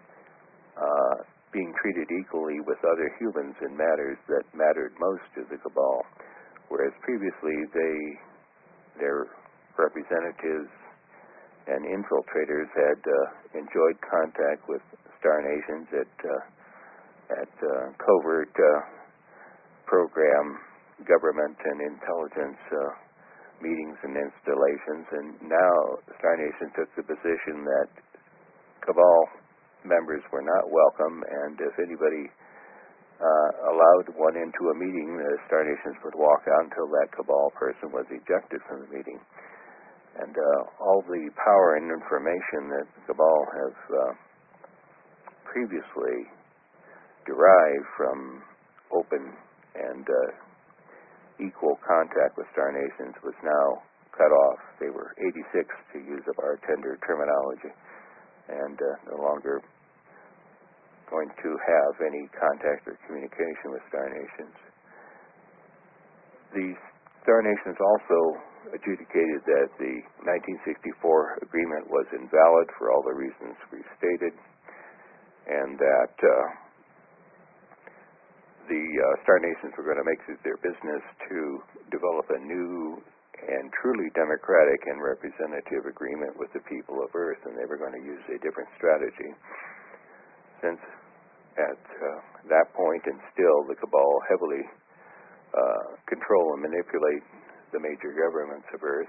being treated equally with other humans in matters that mattered most to the Cabal, whereas previously their representatives and infiltrators had enjoyed contact with Star Nations at covert program, government, and intelligence meetings and installations, and now Star Nation took the position that Cabal members were not welcome, and if anybody allowed one into a meeting, the Star Nations would walk out until that Cabal person was ejected from the meeting. And all the power and information that Cabal have previously derived from open and equal contact with Star Nations was now cut off. They were 86, to use a bartender terminology, and no longer going to have any contact or communication with Star Nations. The Star Nations also adjudicated that the 1964 agreement was invalid for all the reasons we've stated, and that the Star Nations were going to make it their business to develop a new and truly democratic and representative agreement with the people of Earth, and they were going to use a different strategy. Since at that point and still the Cabal heavily control and manipulate the major governments of Earth,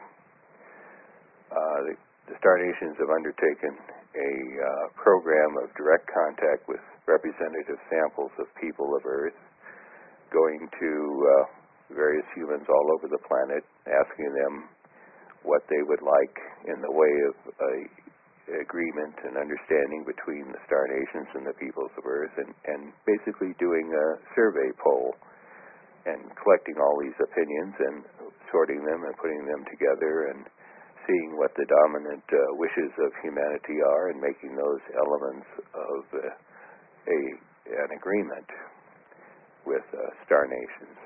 the Star Nations have undertaken a program of direct contact with representative samples of people of Earth, going to various humans all over the planet, asking them what they would like in the way of agreement and understanding between the Star Nations and the peoples of Earth, and basically doing a survey poll and collecting all these opinions and sorting them and putting them together and seeing what the dominant wishes of humanity are and making those elements of an agreement with Star Nations.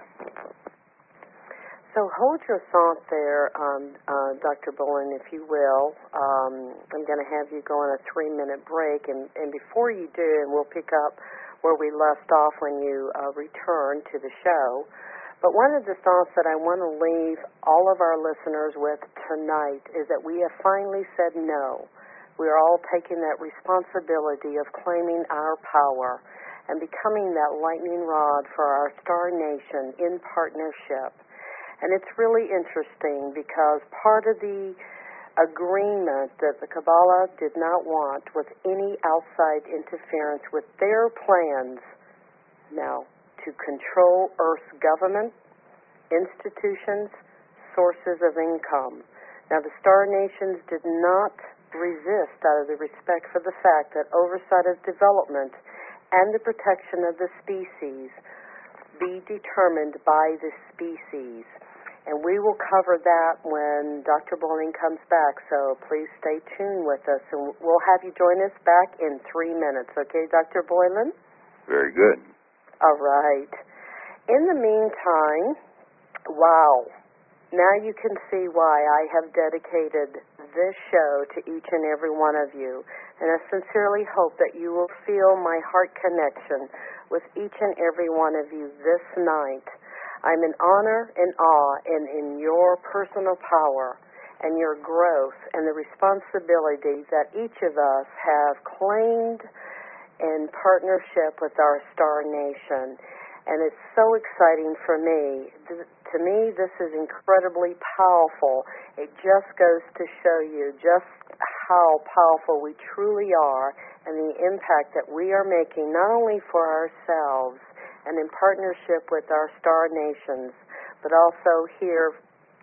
So hold your thought there, Dr. Bowen, if you will. I'm going to have you go on a 3-minute break, and before you do, and we'll pick up where we left off when you return to the show. But one of the thoughts that I want to leave all of our listeners with tonight is that we have finally said no. We are all taking that responsibility of claiming our power and becoming that lightning rod for our Star Nation in partnership. And it's really interesting because part of the agreement that the Kabbalah did not want was any outside interference with their plans now to control Earth's government, institutions, sources of income. Now, the Star Nations did not resist out of the respect for the fact that oversight of development and the protection of the species be determined by the species. And we will cover that when Dr. Boylan comes back, so please stay tuned with us, and we'll have you join us back in 3 minutes. Okay, Dr. Boylan? Very good. All right. In the meantime, wow, now you can see why I have dedicated this show to each and every one of you. And I sincerely hope that you will feel my heart connection with each and every one of you this night. I'm in honor and awe and in your personal power and your growth and the responsibility that each of us have claimed in partnership with our Star Nation. And it's so exciting for me. To me, this is incredibly powerful. It just goes to show you just how powerful we truly are and the impact that we are making not only for ourselves and in partnership with our Star Nations, but also here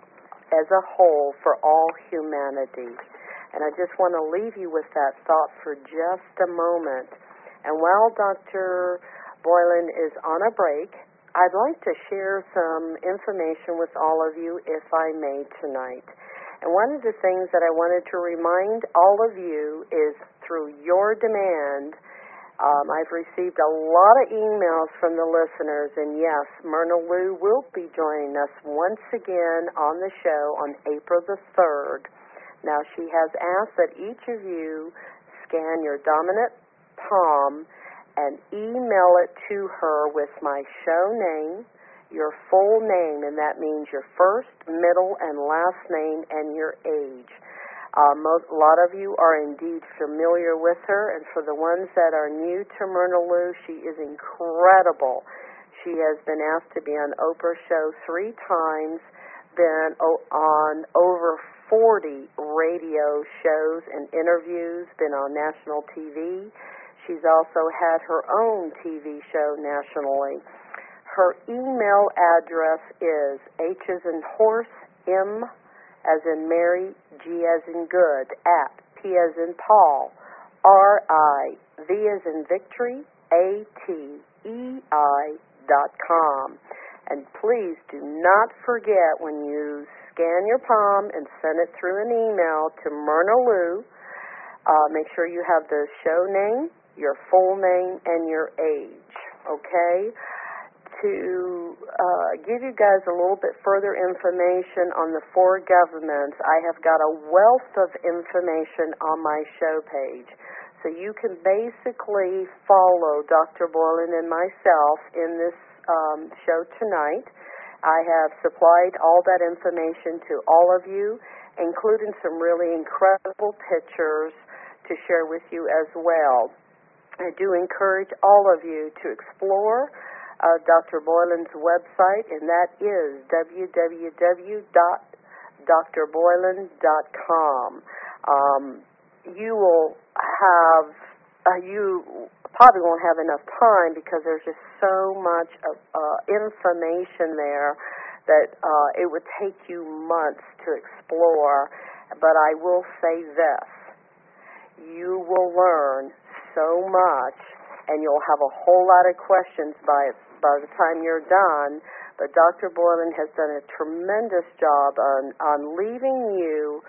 as a whole for all humanity. And I just want to leave you with that thought for just a moment. And while Dr. Boylan is on a break, I'd like to share some information with all of you, if I may, tonight. And one of the things that I wanted to remind all of you is through your demand, I've received a lot of emails from the listeners, and yes, Myrna Lou will be joining us once again on the show on April the 3rd. Now, she has asked that each of you scan your dominant palm and email it to her with my show name, your full name, and that means your first, middle, and last name and your age. A lot of you are indeed familiar with her, and for the ones that are new to Myrna Lou, she is incredible. She has been asked to be on Oprah's show 3 times, been on over 40 radio shows and interviews, been on national TV. She's also had her own TV show nationally. Her email address is H as in horse, M as in Mary, G as in good, at P as in Paul, R-I, V as in victory, ATEI.com. And please do not forget when you scan your palm and send it through an email to Myrna Lou, make sure you have the show name, your full name, and your age, okay? To give you guys a little bit further information on the 4 governments, I have got a wealth of information on my show page. So you can basically follow Dr. Boylan and myself in this show tonight. I have supplied all that information to all of you, including some really incredible pictures to share with you as well. I do encourage all of you to explore Dr. Boylan's website, and that is www.drboylan.com. You will have, you probably won't have enough time because there's just so much information there that it would take you months to explore. But I will say this, you will learn so much, and you'll have a whole lot of questions by the time you're done. But Dr. Boylan has done a tremendous job on leaving you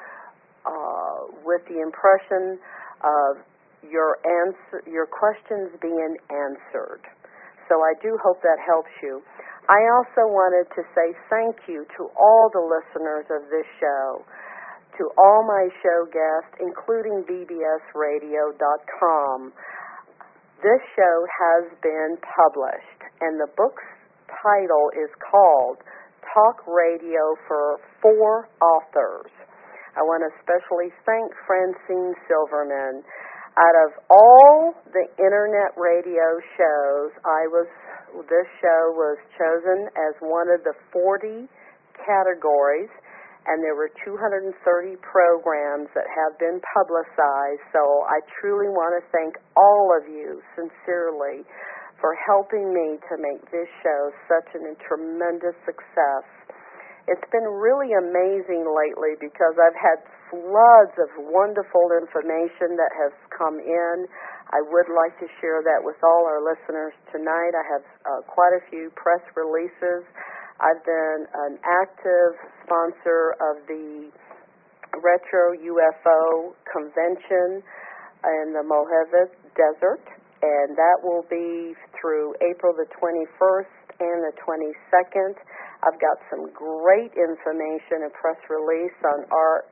with the impression of your questions being answered. So I do hope that helps you. I also wanted to say thank you to all the listeners of this show, to all my show guests, including bbsradio.com. This show has been published, and the book's title is called Talk Radio for 4 Authors. I want to especially thank Francine Silverman. Out of all the internet radio shows, this show was chosen as one of the 40 categories, and there were 230 programs that have been publicized. So I truly want to thank all of you sincerely for helping me to make this show such a tremendous success. It's been really amazing lately because I've had floods of wonderful information that has come in. I would like to share that with all our listeners tonight. I have quite a few press releases. I've been an active sponsor of the Retro UFO Convention in the Mojave Desert, and that will be through April the 21st and the 22nd. I've got some great information, a press release on Art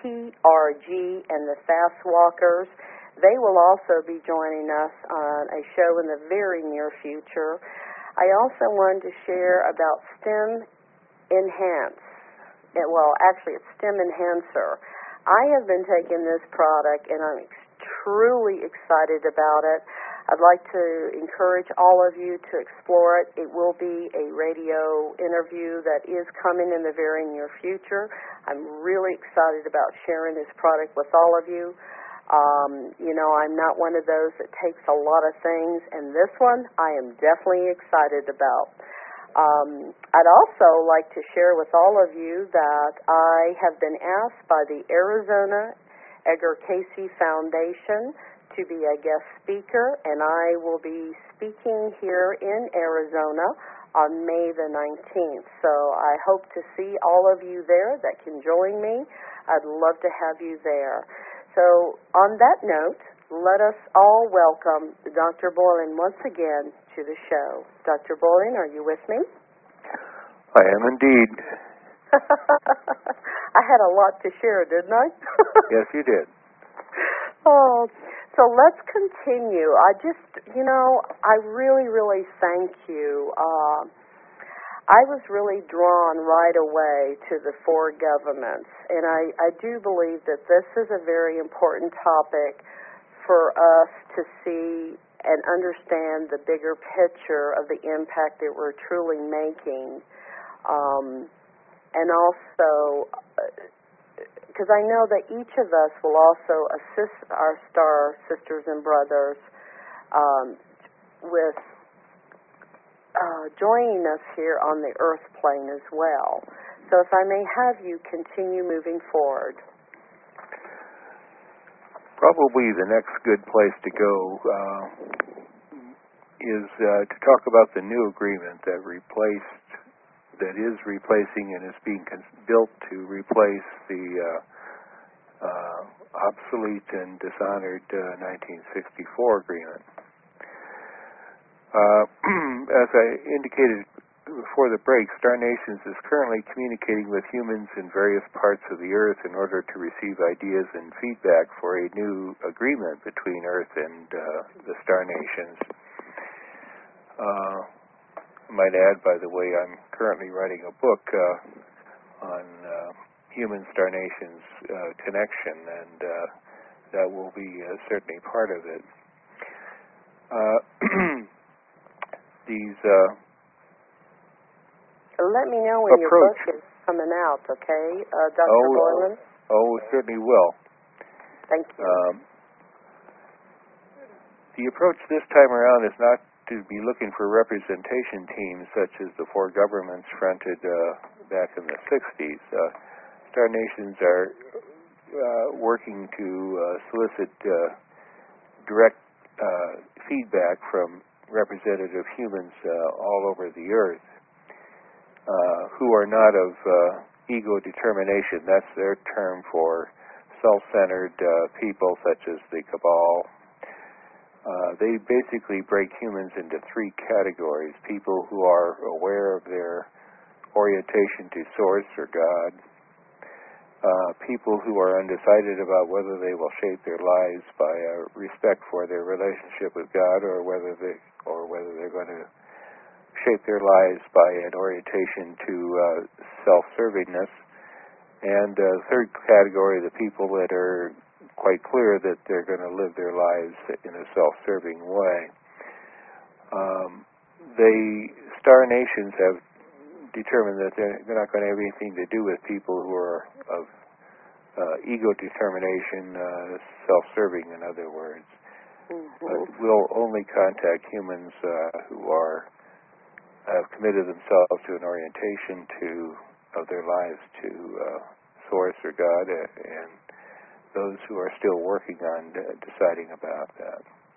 TRG and the Fast Walkers. They will also be joining us on a show in the very near future. I also wanted to share about STEM Enhance. Well, actually, it's STEM Enhancer. I have been taking this product, and I'm truly excited about it. I'd like to encourage all of you to explore it. It will be a radio interview that is coming in the very near future. I'm really excited about sharing this product with all of you. I'm not one of those that takes a lot of things, and this one I am definitely excited about. I'd also like to share with all of you that I have been asked by the Arizona Edgar Cayce Foundation to be a guest speaker, and I will be speaking here in Arizona on May the 19th. So I hope to see all of you there that can join me. I'd love to have you there. So on that note, let us all welcome Dr. Boylan once again to the show. Dr. Boylan, are you with me? I am indeed. I had a lot to share, didn't I? Yes, you did. Oh, so let's continue. I really, really thank you. I was really drawn right away to the four governments, and I do believe that this is a very important topic for us to see and understand the bigger picture of the impact that we're truly making. And also, because I know that each of us will also assist our star sisters and brothers with joining us here on the earth plane as well. So if I may have you continue moving forward. Probably the next good place to go is to talk about the new agreement that is replacing and is being built to replace the obsolete and dishonored 1964 agreement. As I indicated before the break, Star Nations is currently communicating with humans in various parts of the Earth in order to receive ideas and feedback for a new agreement between Earth and the Star Nations. I might add, by the way, I'm currently writing a book on human-Star Nations connection, and that will be certainly part of it. Let me know when your book is coming out, okay, Dr. Boylan? Oh, certainly will. Thank you. The approach this time around is not to be looking for representation teams such as the four governments fronted back in the 60s. Star Nations are working to solicit direct feedback from representative humans all over the Earth who are not of ego determination. That's their term for self-centered people such as the Cabal. They basically break humans into three categories: people who are aware of their orientation to Source or God, people who are undecided about whether they will shape their lives by respect for their relationship with God, or whether they're going to shape their lives by an orientation to self-servingness, and third category, the people that are quite clear that they're going to live their lives in a self-serving way. The Star Nations have determined that they're not going to have anything to do with people who are of ego determination, self-serving, in other words. Mm-hmm. We'll only contact humans who have committed themselves to an orientation of their lives to Source or God, and those who are still working on deciding about that.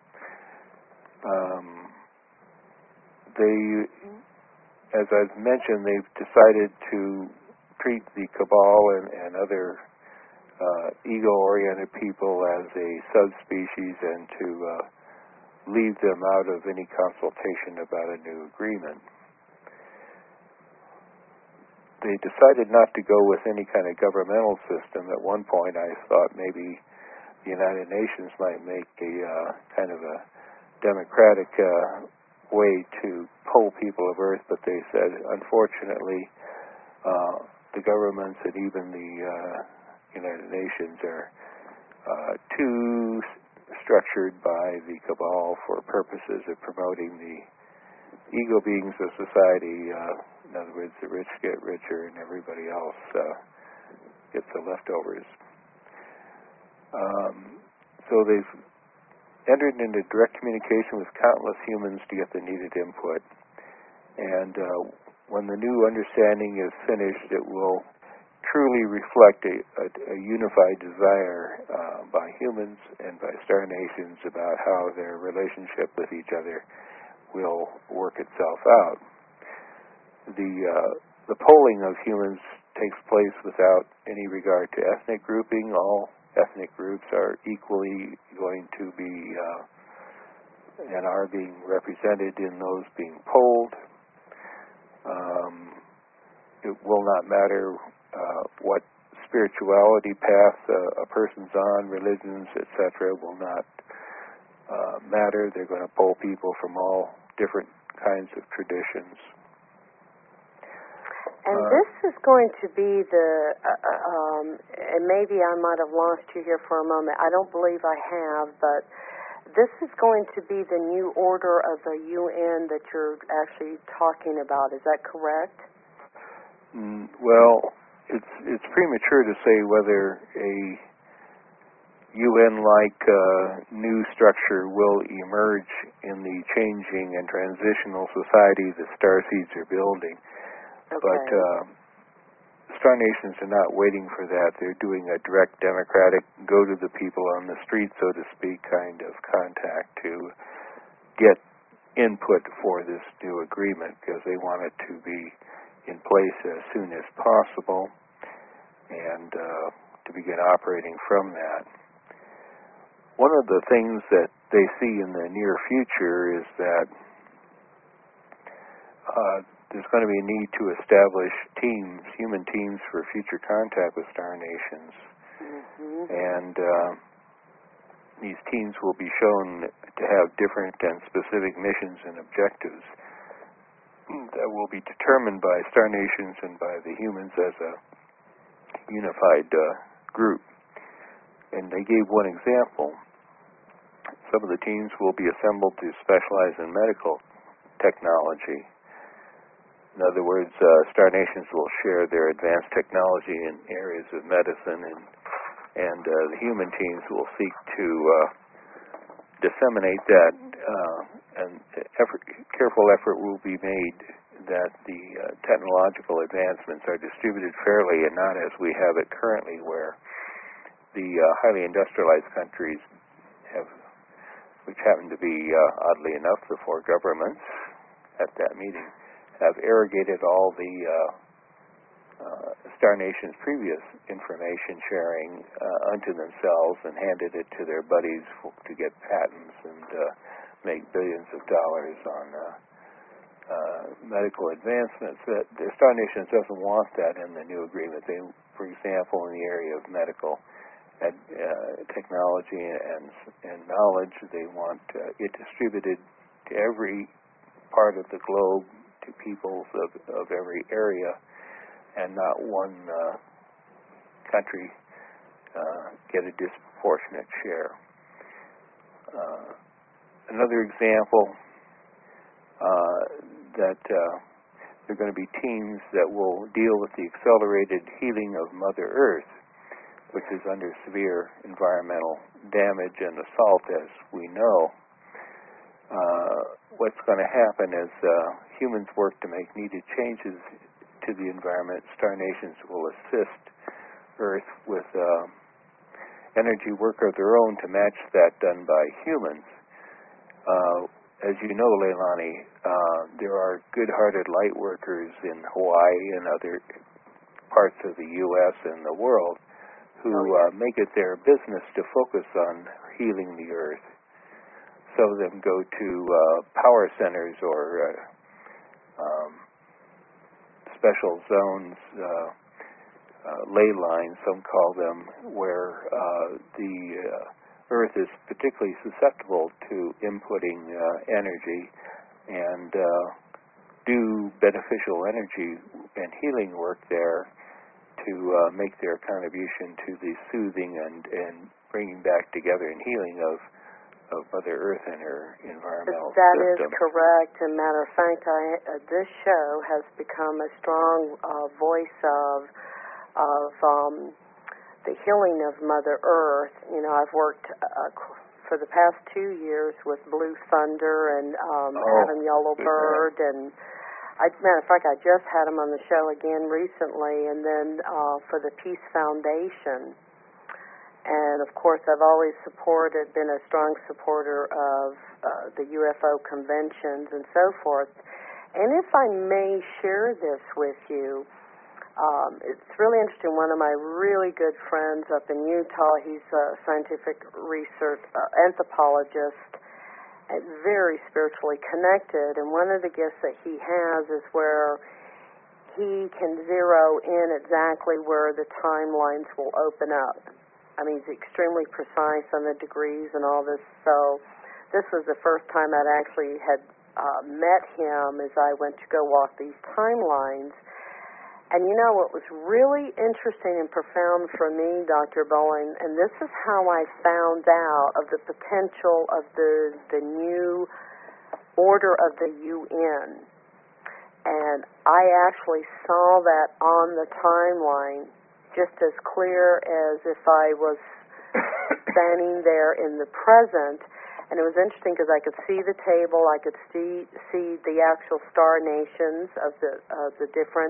As I've mentioned, they've decided to treat the Cabal and other ego-oriented people as a subspecies and to leave them out of any consultation about a new agreement. they decided not to go with any kind of governmental system. At one point, I thought maybe the United Nations might make a kind of a democratic way to poll people of Earth, but they said, unfortunately, the governments and even the United Nations are too structured by the cabal for purposes of promoting the ego beings of society. In other words, the rich get richer and everybody else gets the leftovers. So they've entered into direct communication with countless humans to get the needed input. And when the new understanding is finished, it will truly reflect a unified desire by humans and by star nations about how their relationship with each other will work itself out. The polling of humans takes place without any regard to ethnic grouping. All ethnic groups are equally going to be and are being represented in those being polled. It will not matter what spirituality path a person's on, religions, etc. will not matter. They're going to poll people from all different kinds of traditions. And this is going to be and maybe I might have lost you here for a moment. I don't believe I have, but this is going to be the new order of the UN that you're actually talking about. Is that correct? Well, it's premature to say whether a UN-like new structure will emerge in the changing and transitional society the starseeds are building. Okay. But star nations are not waiting for that. They're doing a direct democratic, go to the people on the street, so to speak, kind of contact to get input for this new agreement, because they want it to be in place as soon as possible and to begin operating from that. One of the things that they see in the near future is that there's going to be a need to establish teams, human teams, for future contact with star nations. Mm-hmm. And these teams will be shown to have different and specific missions and objectives that will be determined by star nations and by the humans as a unified group. And they gave one example. Some of the teams will be assembled to specialize in medical technology. In other words, star nations will share their advanced technology in areas of medicine, and the human teams will seek to disseminate that, and careful effort will be made that the technological advancements are distributed fairly and not as we have it currently, where the highly industrialized countries which happen to be, oddly enough, the four governments at that meeting, have irrigated all the star nations' previous information sharing unto themselves and handed it to their buddies to get patents and make billions of dollars on medical advancements. That the star nations doesn't want that in the new agreement. They, for example, in the area of medical technology and knowledge, they want it distributed to every part of the globe, to peoples of every area, and not one country get a disproportionate share. Another example that there are going to be teams that will deal with the accelerated healing of Mother Earth, which is under severe environmental damage and assault, as we know. What's going to happen is humans work to make needed changes to the environment. Star nations will assist Earth with energy work of their own to match that done by humans. As you know, Leilani, there are good-hearted light workers in Hawaii and other parts of the U.S. and the world who make it their business to focus on healing the Earth. Some of them go to power centers or special zones, ley lines, some call them, where the Earth is particularly susceptible to inputting energy and do beneficial energy and healing work there to make their contribution to the soothing and bringing back together and healing of Mother Earth and her environmental That system. is correct. As a matter of fact, this show has become a strong voice of the healing of Mother Earth. You know, I've worked for the past 2 years with Blue Thunder and Adam Yellowbird, and as a matter of fact, I just had him on the show again recently, and then for the Peace Foundation. And, of course, I've always been a strong supporter of the UFO conventions and so forth. And if I may share this with you, it's really interesting. One of my really good friends up in Utah, he's a scientific research anthropologist, and very spiritually connected. And one of the gifts that he has is where he can zero in exactly where the timelines will open up. I mean, he's extremely precise on the degrees and all this. So this was the first time I'd actually had met him as I went to go walk these timelines. And you know what was really interesting and profound for me, Dr. Bowen, and this is how I found out of the potential of the new order of the UN. And I actually saw that on the timeline just as clear as if I was standing there in the present. And it was interesting because I could see the table, I could see the actual star nations of the different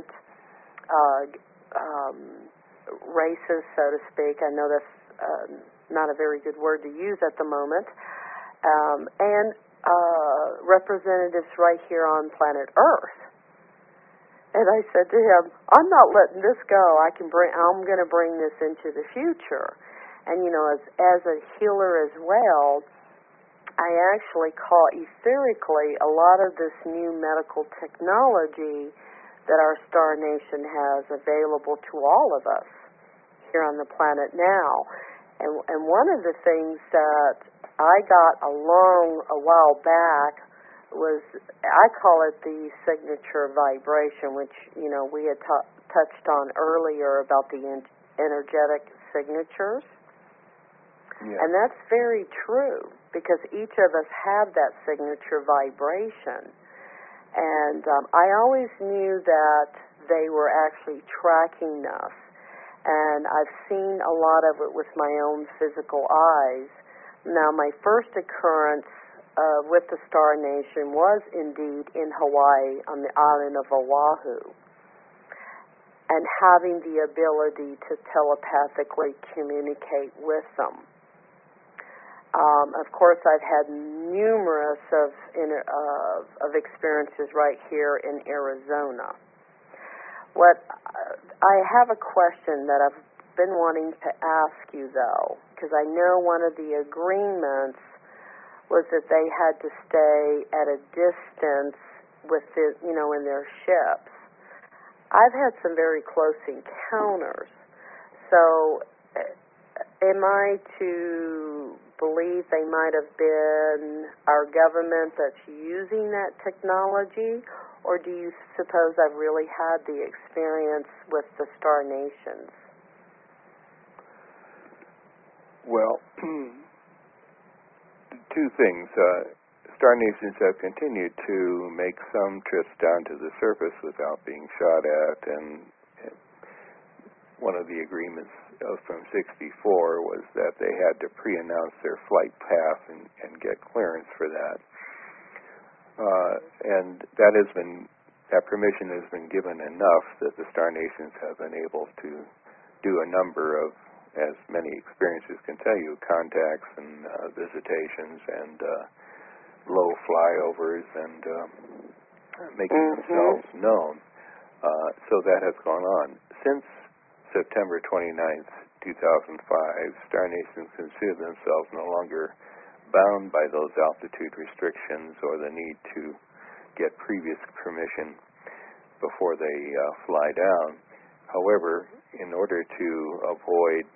races, so to speak. I know that's not a very good word to use at the moment. And representatives right here on planet Earth. And I said to him, I'm not letting this go. I'm going to bring this into the future. And, you know, as a healer as well, I actually call etherically a lot of this new medical technology that our Star Nation has available to all of us here on the planet now. And one of the things that I got a while back was, I call it the signature vibration, which, you know, we had touched on earlier about the energetic signatures. Yeah. And that's very true, because each of us have that signature vibration. And I always knew that they were actually tracking us. And I've seen a lot of it with my own physical eyes. Now, my first occurrence with the Star Nation was indeed in Hawaii on the island of Oahu, and having the ability to telepathically communicate with them. Of course, I've had numerous of experiences right here in Arizona. I have a question that I've been wanting to ask you, though, because I know one of the agreements was that they had to stay at a distance with in their ships. I've had some very close encounters. So am I to believe they might have been our government that's using that technology, or do you suppose I've really had the experience with the Star Nations? Well, two things. Star Nations have continued to make some trips down to the surface without being shot at, and one of the agreements from '64 was that they had to pre-announce their flight path and get clearance for that. And that permission has been given enough that the Star Nations have been able to do a number of, as many experiences can tell you, contacts and visitations and low flyovers and making themselves known. So that has gone on. Since September 29th, 2005, Star Nations consider themselves no longer bound by those altitude restrictions or the need to get previous permission. before they fly down. However, in order to avoid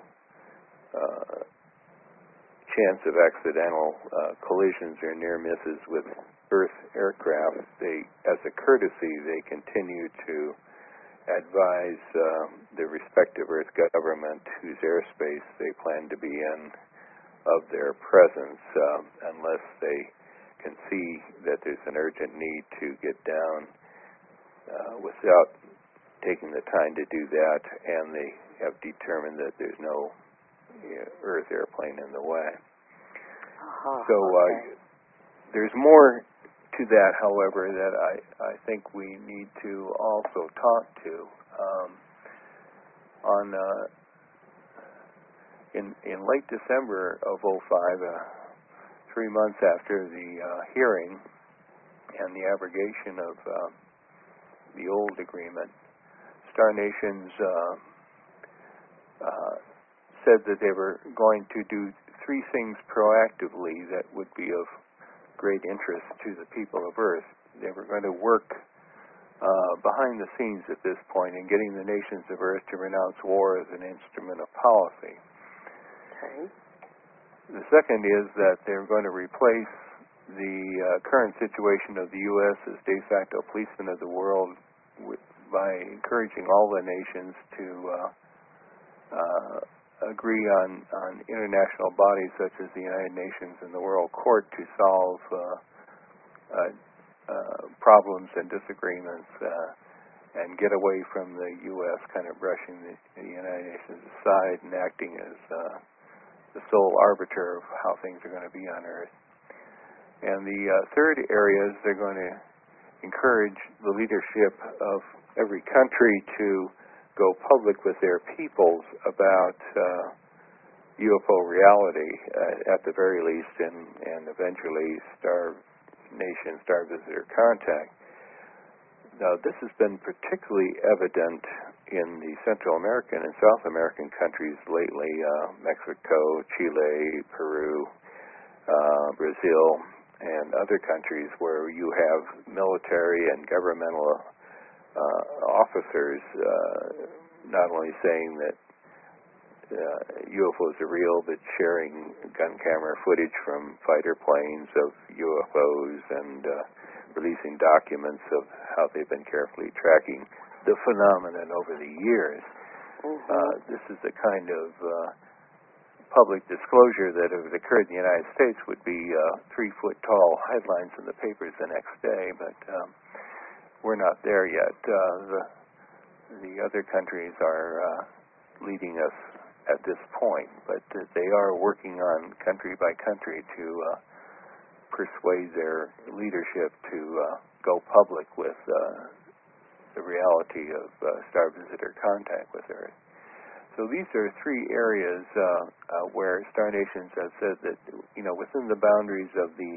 chance of accidental collisions or near misses with Earth aircraft, as a courtesy, they continue to advise the respective Earth government whose airspace they plan to be in of their presence, unless they can see that there's an urgent need to get down without taking the time to do that, and they have determined that there's no Earth airplane in the way. So there's more to that, however, that I think we need to also talk to. In late December of 2005, 3 months after the hearing and the abrogation of the old agreement, Star Nations said that they were going to do 3 things proactively that would be of great interest to the people of Earth. They were going to work behind the scenes at this point in getting the nations of Earth to renounce war as an instrument of policy. Okay. The second is that they're going to replace the current situation of the U.S. as de facto policeman of the world by encouraging all the nations to agree on international bodies such as the United Nations and the World Court to solve problems and disagreements and get away from the U.S. kind of brushing the United Nations aside and acting as the sole arbiter of how things are going to be on Earth. And the third area is they're going to encourage the leadership of every country to go public with their peoples about UFO reality, at the very least, and eventually Star Visitor contact. Now, this has been particularly evident in the Central American and South American countries lately, Mexico, Chile, Peru, Brazil, and other countries where you have military and governmental officers not only saying that UFOs are real, but sharing gun camera footage from fighter planes of UFOs and releasing documents of how they've been carefully tracking the phenomenon over the years. This is the kind of public disclosure that if it occurred in the United States would be 3-foot-tall headlines in the papers the next day, but we're not there yet. The other countries are leading us at this point, but they are working on country by country to persuade their leadership to go public with the reality of Star Visitor contact with Earth. So these are 3 areas where Star Nations have said that, within the boundaries of the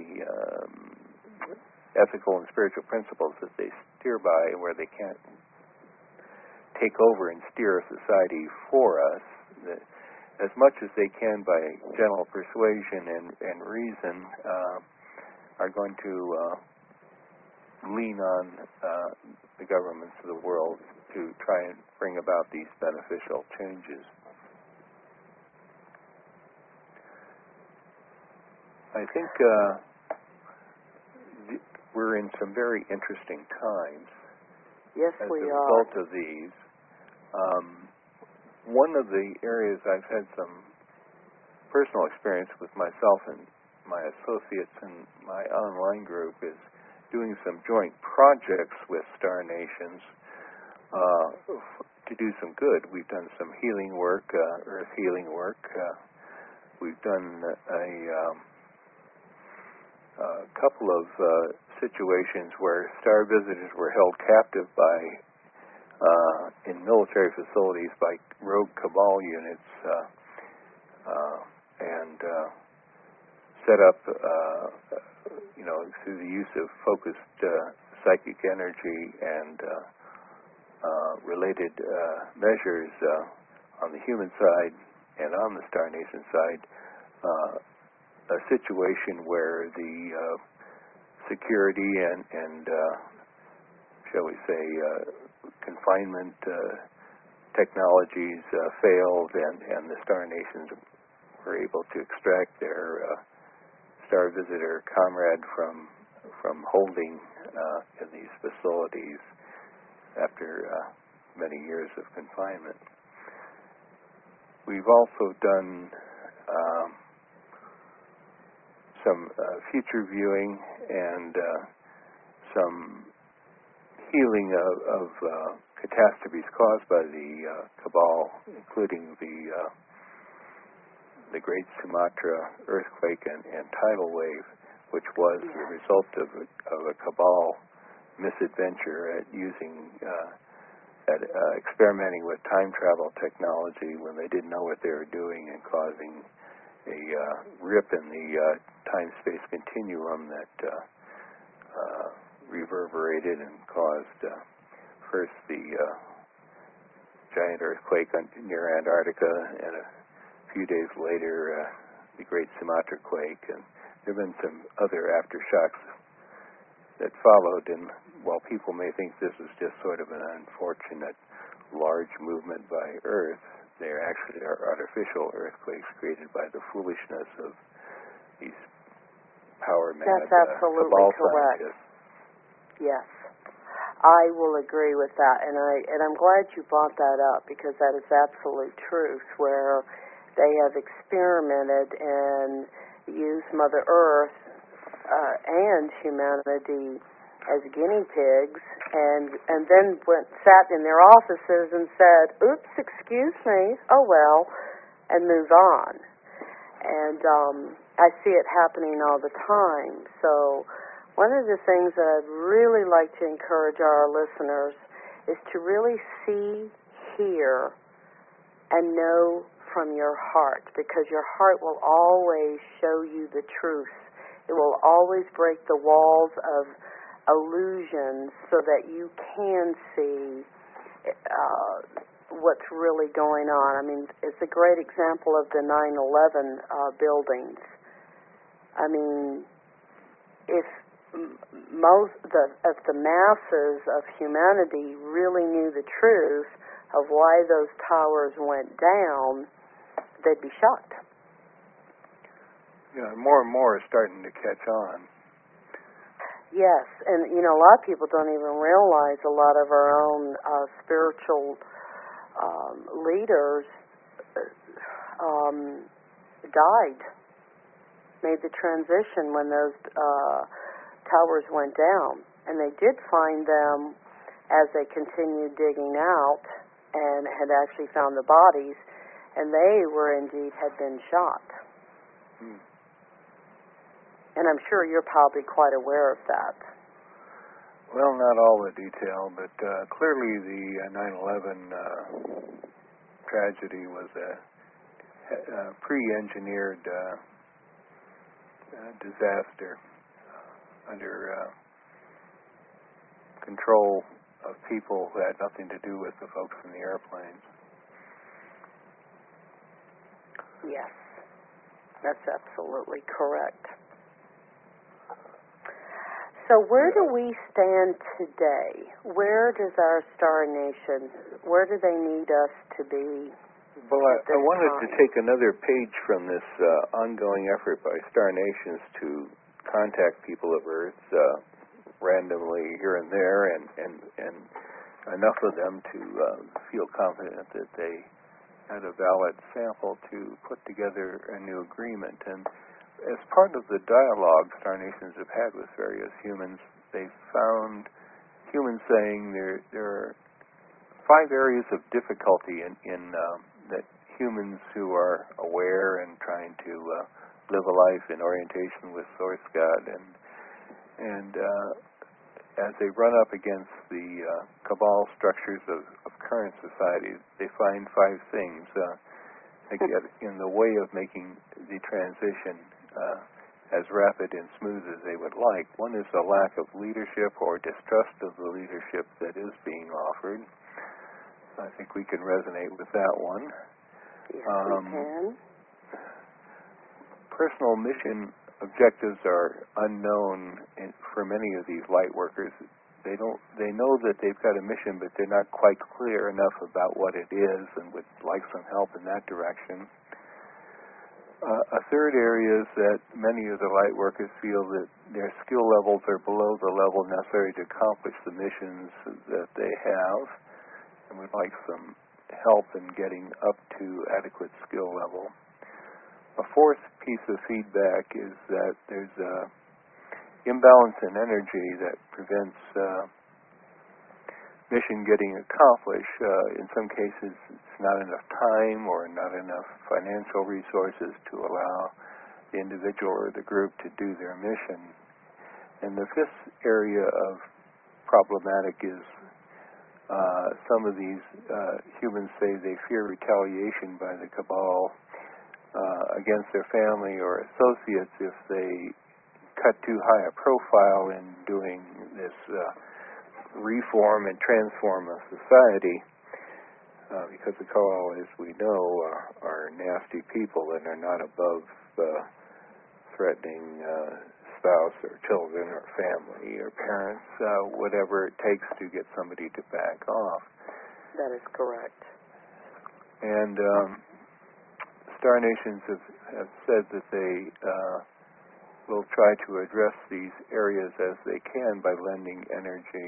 ethical and spiritual principles that they steer by, where they can't take over and steer a society for us, that as much as they can by gentle persuasion and reason, are going to lean on the governments of the world to try and bring about these beneficial changes. I think we're in some very interesting times. Yes, as we a are. result of these. One of the areas I've had some personal experience with myself and my associates in my online group is doing some joint projects with Star Nations to do some good. We've done some healing work, earth healing work. We've done a couple of situations where Star Visitors were held captive by in military facilities by rogue cabal units and set up through the use of focused psychic energy and related measures on the human side and on the Star Nation side, a situation where the security and shall we say, confinement technologies failed, and the Star Nations were able to extract their Star Visitor comrade from holding in these facilities after many years of confinement. We've also done some future viewing and some healing of catastrophes caused by the Cabal, including the Great Sumatra earthquake and tidal wave, which was the result of a Cabal misadventure at experimenting with time travel technology when they didn't know what they were doing, and causing a rip in the time-space continuum that reverberated and caused first the giant earthquake near Antarctica, and a few days later the Great Sumatra quake. And there have been some other aftershocks that followed, and while people may think this is just sort of an unfortunate large movement by Earth, they actually are artificial earthquakes created by the foolishness of these power-mad Cabal scientists. Yes, I will agree with that, and I'm glad you brought that up, because that is absolute truth, where they have experimented and used Mother Earth and humanity as guinea pigs, and then sat in their offices and said, "Oops, excuse me, oh well," and move on. And I see it happening all the time. So one of the things that I'd really like to encourage our listeners is to really see, hear, and know from your heart, because your heart will always show you the truth. It will always break the walls of illusions so that you can see what's really going on. I mean, it's a great example of the 9/11 buildings. I mean, if the masses of humanity really knew the truth of why those towers went down, they'd be shocked. Yeah, more and more is starting to catch on. Yes, and a lot of people don't even realize a lot of our own spiritual leaders died, made the transition when those towers went down. And they did find them as they continued digging out, and had actually found the bodies, and they were indeed had been shot. And I'm sure you're probably quite aware of that. Well, not all the detail, but clearly the 9/11 tragedy was a pre-engineered disaster under control of people who had nothing to do with the folks in the airplanes. Yes, that's absolutely correct. So where do we stand today? Where does our Star Nation, where do they need us to be? Well, I wanted to take another page from this ongoing effort by Star Nations to contact people of Earth randomly here and there, and enough of them to feel confident that they had a valid sample to put together a new agreement. And as part of the dialogue Star Nations have had with various humans, they found humans saying there are 5 areas of difficulty in that humans who are aware and trying to live a life in orientation with Source God, and as they run up against the cabal structures of current society, they find 5 things that get in the way of making the transition as rapid and smooth as they would like. One is a lack of leadership or distrust of the leadership that is being offered. I think we can resonate with that one. Yes, we can. Personal mission objectives are unknown for many of these light workers. they know that they've got a mission, but they're not quite clear enough about what it is and would like some help in that direction. A third area is that many of the light workers feel that their skill levels are below the level necessary to accomplish the missions that they have and would like some help in getting up to adequate skill level. A fourth piece of feedback is that there's a imbalance in energy that prevents mission getting accomplished. In some cases, it's not enough time or not enough financial resources to allow the individual or the group to do their mission. And the fifth area of problematic is some of these humans say they fear retaliation by the cabal against their family or associates if they cut too high a profile in doing this reform and transform of society, because the cabal, as we know, are nasty people and are not above threatening spouse or children or family or parents, whatever it takes to get somebody to back off. That is correct. And Star Nations have said that they will try to address these areas as they can by lending energy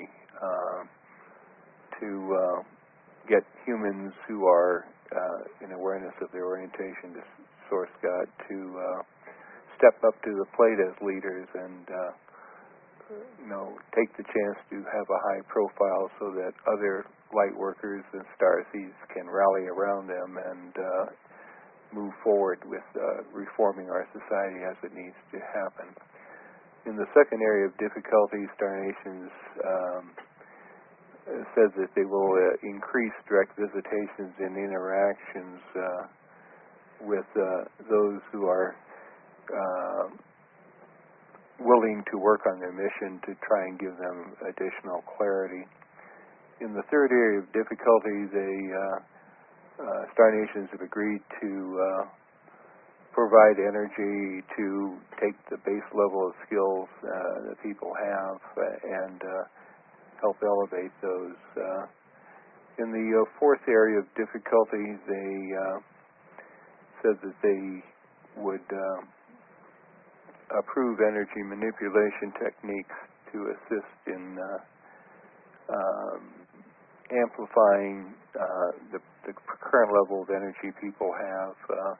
to get humans who are in awareness of their orientation to Source God to step up to the plate as leaders and take the chance to have a high profile so that other light workers and starseeds can rally around them and move forward with reforming our society as it needs to happen. In the second area of difficulty, Star Nations says that they will increase direct visitations and interactions with those who are willing to work on their mission to try and give them additional clarity. In the third area of difficulty, Star Nations have agreed to provide energy to take the base level of skills that people have and help elevate those. In the fourth area of difficulty, they said that they would approve energy manipulation techniques to assist in amplifying the current level of energy people have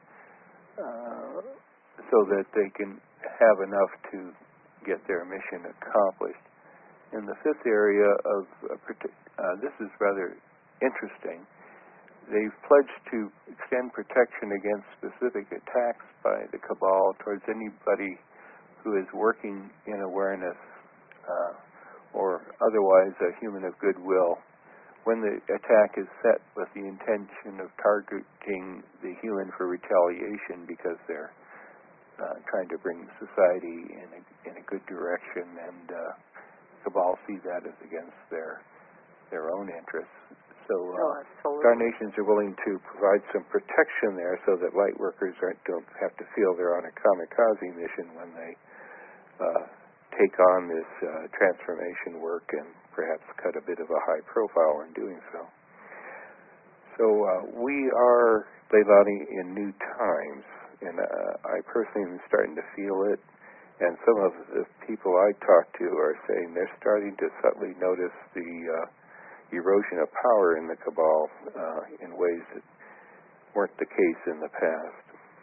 so that they can have enough to get their mission accomplished. In the fifth area of this is rather interesting. They've pledged to extend protection against specific attacks by the cabal towards anybody who is working in awareness or otherwise a human of goodwill when the attack is set with the intention of targeting the human for retaliation because they're trying to bring society in a good direction, and cabal see that as against their own interests. So Star Nations are willing to provide some protection there so that light workers don't have to feel they're on a kamikaze mission when they take on this transformation work and perhaps cut a bit of a high profile in doing so. So we are, Leilani, in new times, and I personally am starting to feel it, and some of the people I talk to are saying they're starting to subtly notice the erosion of power in the cabal in ways that weren't the case in the past.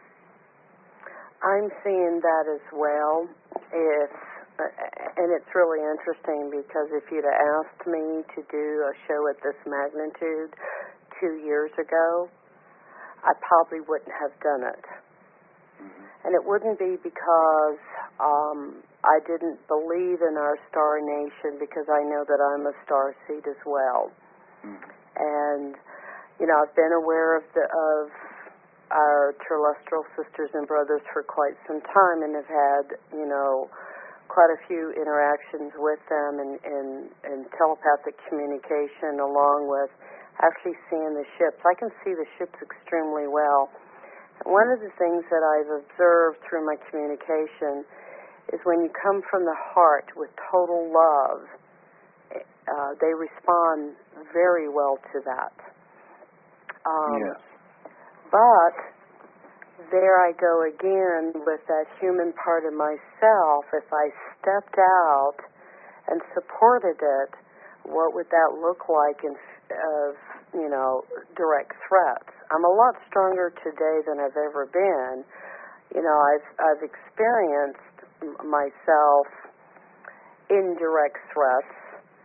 I'm seeing that as well. And it's really interesting because if you'd have asked me to do a show at this magnitude 2 years ago, I probably wouldn't have done it. Mm-hmm. And it wouldn't be because I didn't believe in our Star Nation, because I know that I'm a star seed as well. Mm-hmm. And, I've been aware of our terrestrial sisters and brothers for quite some time and have had, quite a few interactions with them and telepathic communication, along with actually seeing the ships. I can see the ships extremely well. And one of the things that I've observed through my communication is when you come from the heart with total love they respond very well to that. Yes. But there I go again with that human part of myself. If I stepped out and supported it, what would that look like of direct threats? I'm a lot stronger today than I've ever been. I've experienced myself indirect threats,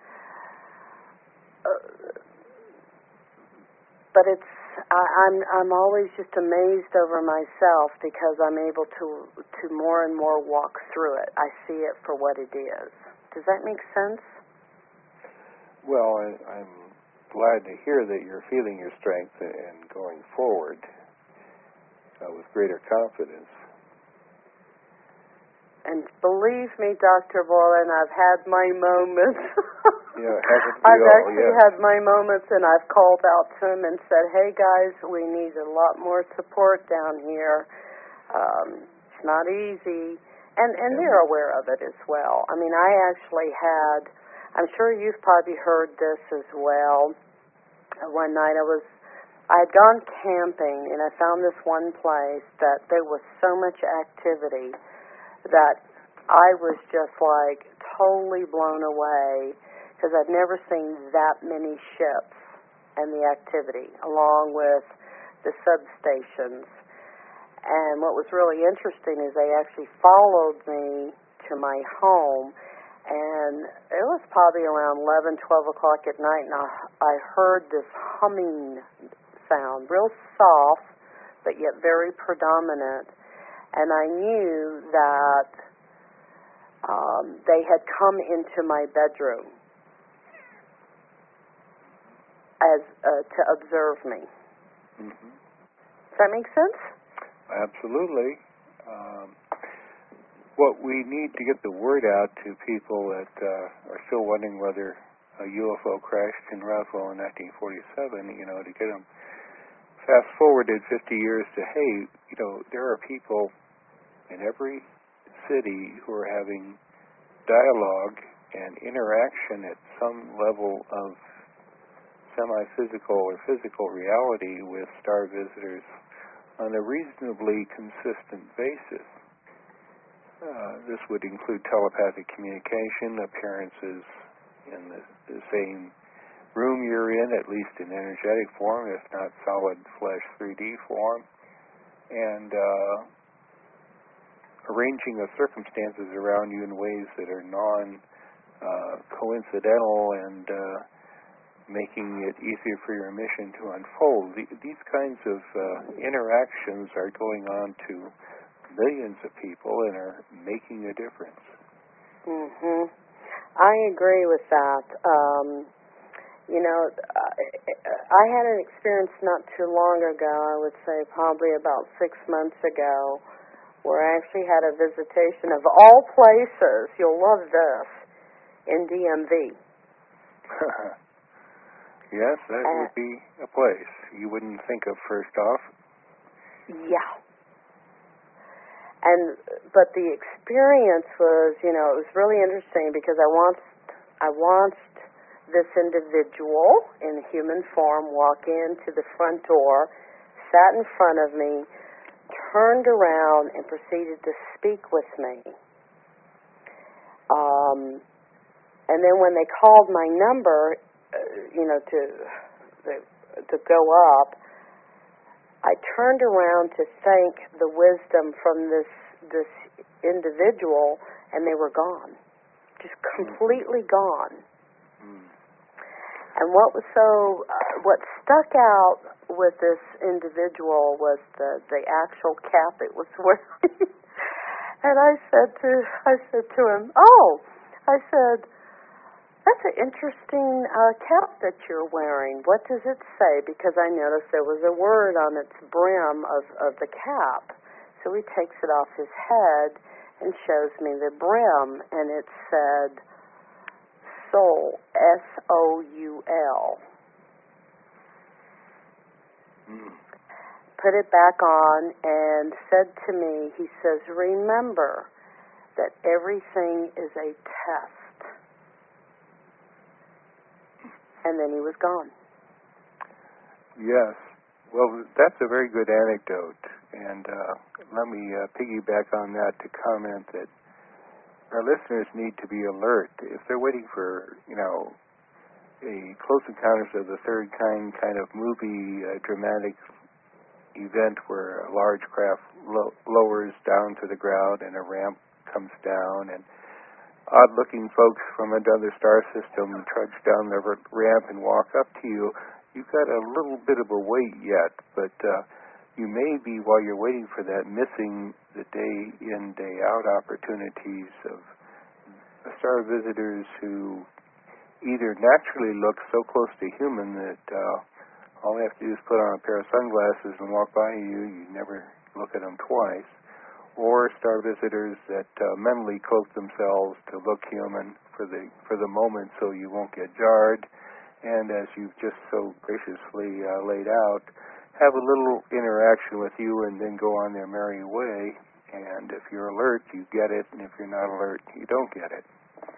but I'm always just amazed over myself because I'm able to more and more walk through it. I see it for what it is. Does that make sense? Well, I'm glad to hear that you're feeling your strength and going forward with greater confidence. And believe me, Dr. Boylan, I've had my moments. Yeah, haven't we I've all? actually Yes. had my moments, and I've called out to them and said, hey, guys, we need a lot more support down here. It's not easy. And they're aware of it as well. I mean, I actually had, I'm sure you've probably heard this as well. One night I had gone camping, and I found this one place that there was so much activity that I was just like totally blown away because I'd never seen that many ships and the activity along with the substations. And what was really interesting is they actually followed me to my home, and it was probably around 11, 12 o'clock at night, and I heard this humming sound, real soft but yet very predominant. And I knew that they had come into my bedroom as to observe me. Mm-hmm. Does that make sense? Absolutely. What we need to get the word out to people that are still wondering whether a UFO crashed in Roswell in 1947, to get them fast forwarded 50 years to, hey, there are people in every city who are having dialogue and interaction at some level of semi-physical or physical reality with star visitors on a reasonably consistent basis. This would include telepathic communication, appearances in the same room you're in, at least in energetic form, if not solid flesh 3D form, and arranging of circumstances around you in ways that are non-coincidental and making it easier for your mission to unfold. These kinds of interactions are going on to millions of people and are making a difference. Mm-hmm. I agree with that. I had an experience not too long ago, I would say probably about 6 months ago, where I actually had a visitation of all places, you'll love this, in DMV. Yes, that would be a place you wouldn't think of first off. Yeah. But the experience was, it was really interesting because I watched this individual in human form walk into the front door, sat in front of me, turned around, and proceeded to speak with me. And then when they called my number, to go up, I turned around to thank the wisdom from this individual, and they were gone, just completely gone. And what stuck out with this individual was the actual cap it was wearing. And I said to him, I said, that's an interesting cap that you're wearing. What does it say? Because I noticed there was a word on its brim of the cap. So he takes it off his head and shows me the brim, and it said Soul, S-O-U-L. Put it back on and said to me, he says, remember that everything is a test. and then he was gone. Yes. Well, that's a very good anecdote, and let me piggyback on that to comment that our listeners need to be alert. If they're waiting for, a Close Encounters of the Third kind of movie, dramatic event where a large craft lowers down to the ground and a ramp comes down, and odd-looking folks from another star system trudge down the ramp and walk up to you, you've got a little bit of a wait yet, but you may be, while you're waiting for that, missing the day-in, day-out opportunities of star visitors who either naturally look so close to human that all they have to do is put on a pair of sunglasses and walk by you, you never look at them twice, or star visitors that mentally cloak themselves to look human for the moment so you won't get jarred, and as you've just so graciously laid out, have a little interaction with you and then go on their merry way. And if you're alert, you get it, and if you're not alert, you don't get it.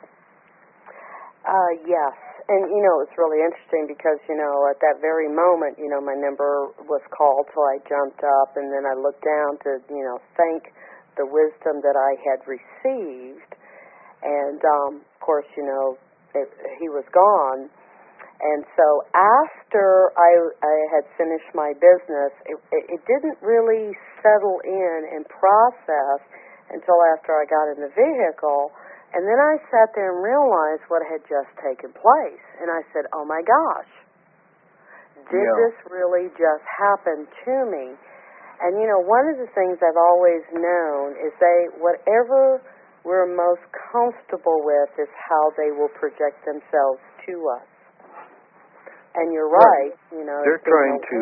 Yes. And, it's really interesting because, at that very moment, my number was called, so I jumped up, and then I looked down to, thank the wisdom that I had received. And, of course, he was gone. And so after I had finished my business, it didn't really settle in and process until after I got in the vehicle. And then I sat there and realized what had just taken place. And I said, oh, my gosh, did this really just happen to me? And, one of the things I've always known is whatever we're most comfortable with is how they will project themselves to us. And you're right. They're trying to,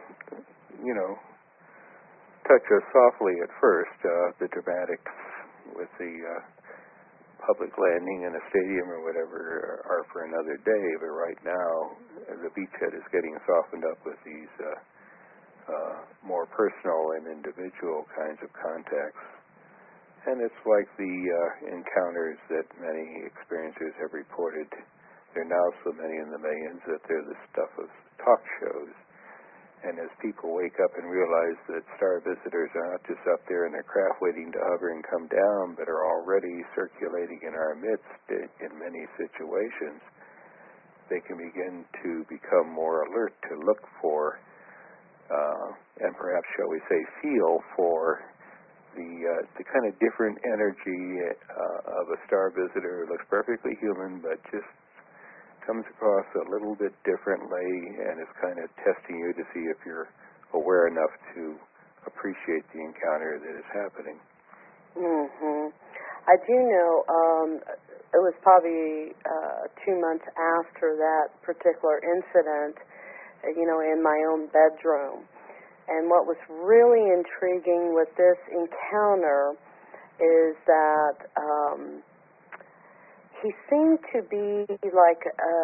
touch us softly at first. The dramatics with the public landing in a stadium or whatever are for another day. But right now, the beachhead is getting softened up with these more personal and individual kinds of contacts. And it's like the encounters that many experiencers have reported. There are now so many in the millions that they're the stuff of talk shows. And as people wake up and realize that star visitors are not just up there in their craft waiting to hover and come down, but are already circulating in our midst in many situations, they can begin to become more alert to look for, and perhaps, shall we say, feel for the kind of different energy of a star visitor who looks perfectly human, but just comes across a little bit differently and is kind of testing you to see if you're aware enough to appreciate the encounter that is happening. I do know it was probably 2 months after that particular incident, in my own bedroom. And what was really intriguing with this encounter is that he seemed to be like,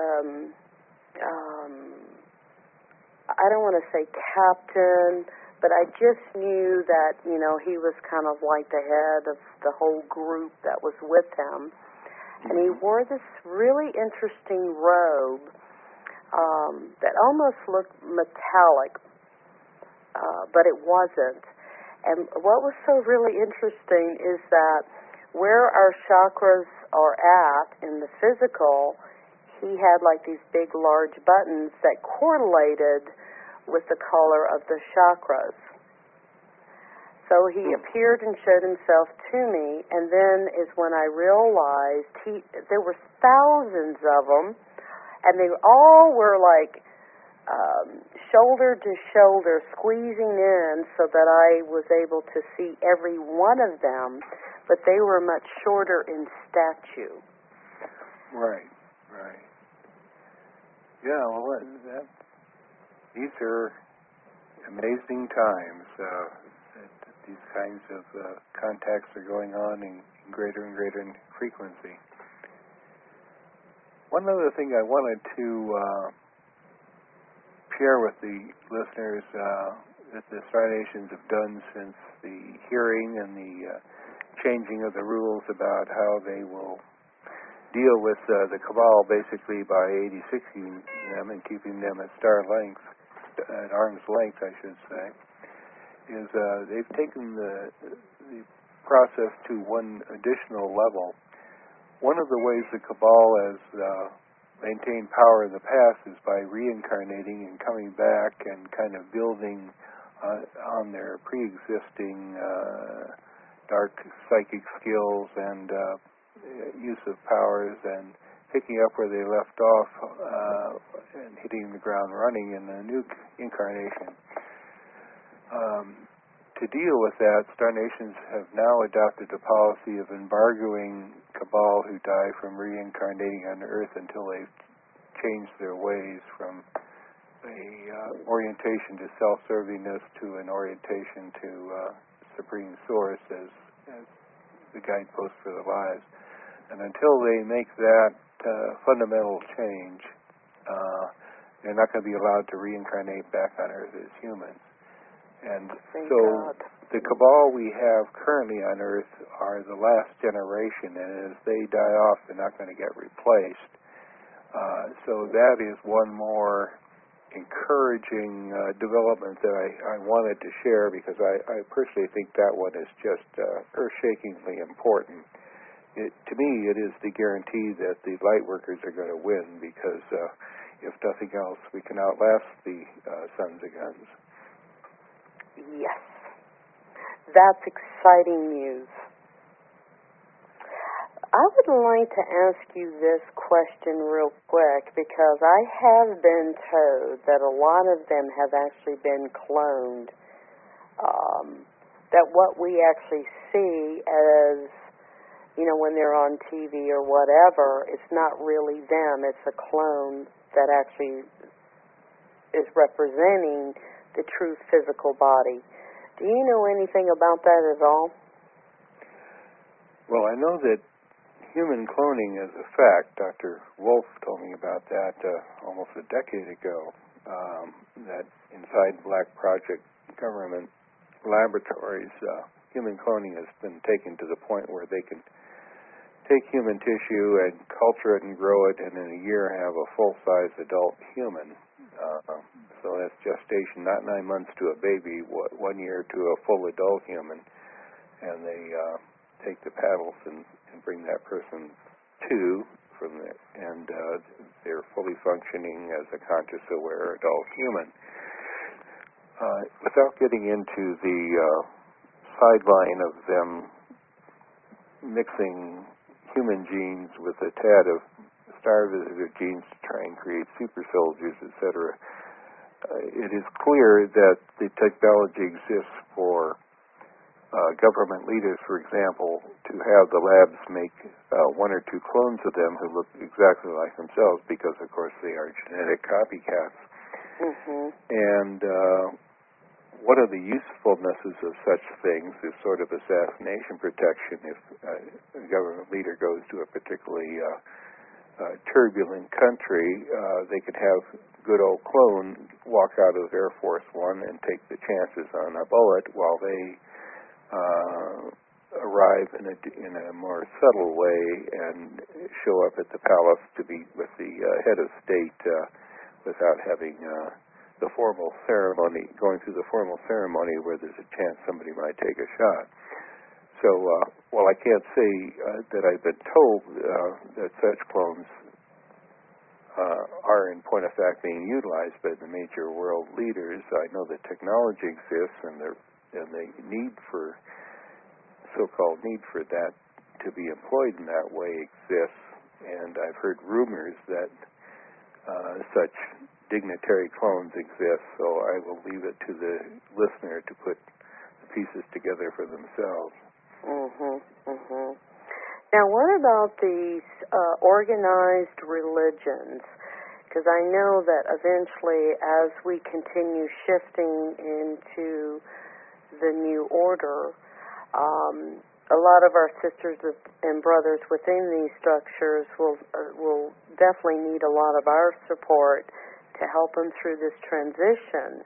I don't want to say captain, but I just knew that, he was kind of like the head of the whole group that was with him. And he wore this really interesting robe that almost looked metallic, but it wasn't. And what was so really interesting is that where our chakras are at in the physical, he had like these big, large buttons that correlated with the color of the chakras. So he appeared and showed himself to me, and then is when I realized there were thousands of them, and they all were like shoulder to shoulder, squeezing in so that I was able to see every one of them, but they were much shorter in stature. Right. Yeah, well, these are amazing times. These kinds of contacts are going on in greater and greater frequency. One other thing I wanted to share with the listeners that the Star Nations have done since the hearing and the changing of the rules about how they will deal with the cabal basically by 86ing them and keeping them at at arm's length, I should say, is they've taken the process to one additional level. One of the ways the cabal has maintained power in the past is by reincarnating and coming back and kind of building on their pre-existing dark psychic skills and use of powers, and picking up where they left off and hitting the ground running in a new incarnation. To deal with that, Star Nations have now adopted a policy of embargoing cabal who die from reincarnating on Earth until they've changed their ways from a orientation to self-servingness to an orientation to Supreme Source as the guidepost for their lives. And until they make that fundamental change, they're not going to be allowed to reincarnate back on Earth as humans. And so the cabal we have currently on Earth are the last generation, and as they die off, they're not going to get replaced. So that is one more encouraging development that I wanted to share, because I personally think that one is just earth-shakingly important. To me, it is the guarantee that the light workers are going to win, because if nothing else, we can outlast the Sons of Guns. Yes. That's exciting news. I would like to ask you this question real quick, because I have been told that a lot of them have actually been cloned. That what we actually see as, when they're on TV or whatever, it's not really them. It's a clone that actually is representing the true physical body. Do you know anything about that at all? Well, I know that human cloning is a fact. Dr. Wolf told me about that almost a decade ago, that inside Black Project government laboratories, human cloning has been taken to the point where they can take human tissue and culture it and grow it, and in a year have a full-size adult human. So that's gestation, not 9 months to a baby, 1 year to a full adult human. And they take the paddles and bring that person to from there, and they're fully functioning as a conscious, aware adult human. Without getting into the sideline of them mixing human genes with a tad of Star Visitor genes to try and create super soldiers, etc., it is clear that the technology exists for government leaders, for example, to have the labs make 1 or 2 clones of them who look exactly like themselves, because, of course, they are genetic copycats. Mm-hmm. And one of the usefulnesses of such things is sort of assassination protection. If a government leader goes to a particularly turbulent country, they could have good old clone walk out of Air Force One and take the chances on a bullet while they arrive in a more subtle way and show up at the palace to meet with the head of state without having the formal ceremony, going through the formal ceremony where there's a chance somebody might take a shot. So while I can't say that I've been told that such clones are in point of fact being utilized by the major world leaders, I know that technology exists, and the need for so-called need for that to be employed in that way exists. And I've heard rumors that such dignitary clones exist, so I will leave it to the listener to put the pieces together for themselves. Now, what about these organized religions? Because I know that eventually, as we continue shifting into the new order, a lot of our sisters and brothers within these structures will definitely need a lot of our support to help them through this transition.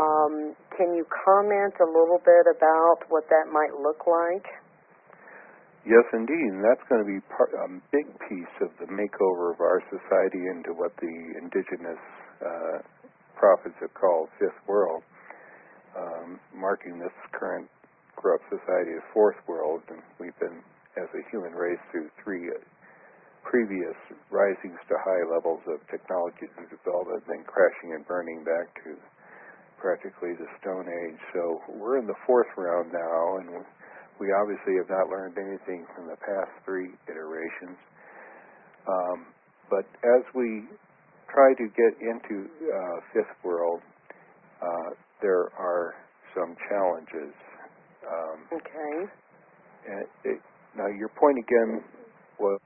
Can you comment a little bit about what that might look like? Yes, indeed, and that's going to be a big piece of the makeover of our society into what the indigenous prophets have called Fifth World, marking this current corrupt society as Fourth World, and we've been, as a human race, through three previous risings to high levels of technology and development, then crashing and burning back to practically the Stone Age. So we're in the fourth round now, and we obviously have not learned anything from the past three iterations. But as we try to get into Fifth World, there are some challenges. Okay. Now, your point again was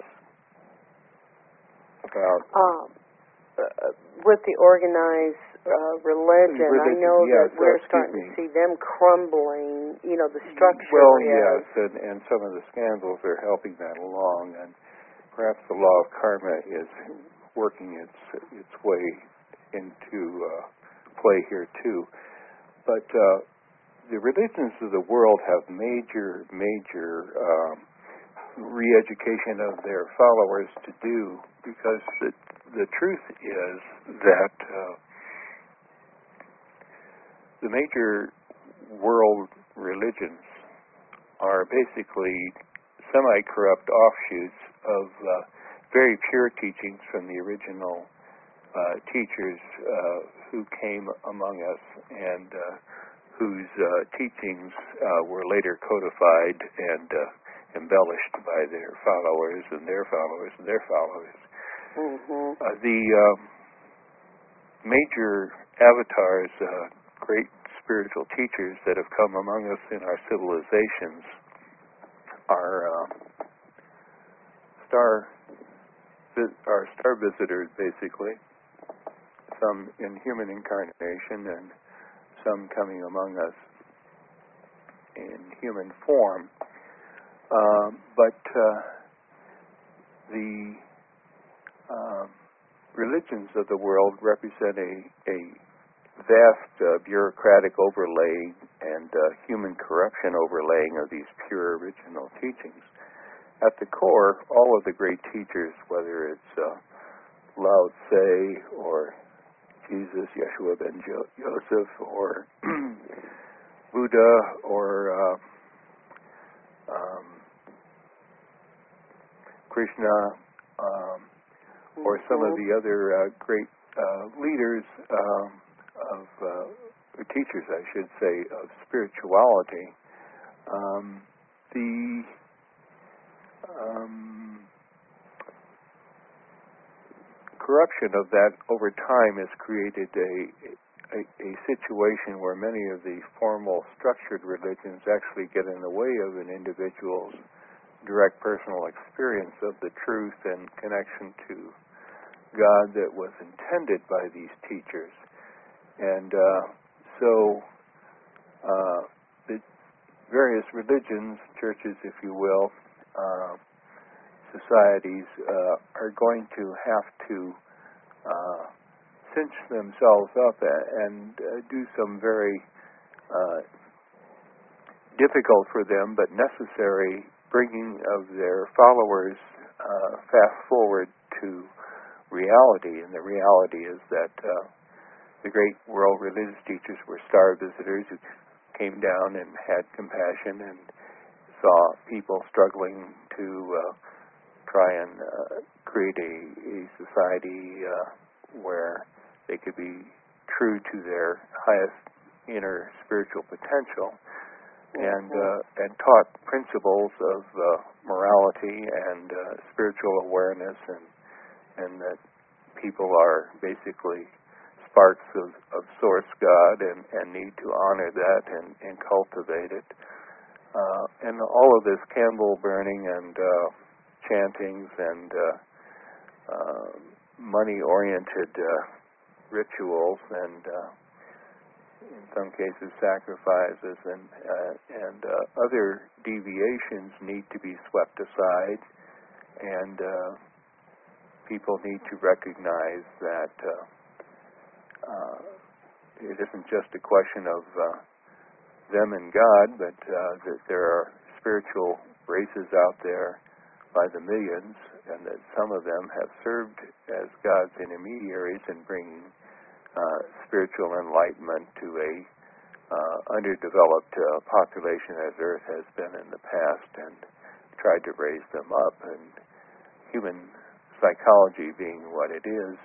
about with the organized religion. I know yes, that we're starting to see them crumbling. You know, the structure. Well, is. yes, and some of the scandals are helping that along, and perhaps the law of karma is working its way into play here too. But the religions of the world have major re-education of their followers to do, because the truth is that the major world religions are basically semi-corrupt offshoots of very pure teachings from the original teachers who came among us, and whose teachings were later codified and embellished by their followers and their followers and their followers. Mm-hmm. The major avatars, great spiritual teachers that have come among us in our civilizations are star visitors, basically, some in human incarnation and some coming among us in human form. But the religions of the world represent a vast bureaucratic overlay and human corruption overlaying of these pure original teachings. At the core, all of the great teachers, whether it's Lao Tse or Jesus, Yeshua ben Joseph, or Buddha, or Krishna, or some of the other great leaders of teachers, I should say, of spirituality. The corruption of that over time has created a situation where many of the formal structured religions actually get in the way of an individual's direct personal experience of the truth and connection to God that was intended by these teachers. And so the various religions, churches, if you will, societies are going to have to cinch themselves up and do some very difficult for them but necessary bringing of their followers fast forward to reality. And the reality is that the great world religious teachers were star visitors who came down and had compassion and saw people struggling to try and create a society where they could be true to their highest inner spiritual potential, and taught principles of morality and spiritual awareness, and that people are basically sparks of Source God and need to honor that and cultivate it. And all of this candle burning and chantings and money-oriented rituals and in some cases sacrifices and other deviations need to be swept aside, and people need to recognize that it isn't just a question of them and God, but that there are spiritual races out there by the millions, and that some of them have served as God's intermediaries in bringing spiritual enlightenment to a underdeveloped population as Earth has been in the past, and tried to raise them up. And human psychology being what it is,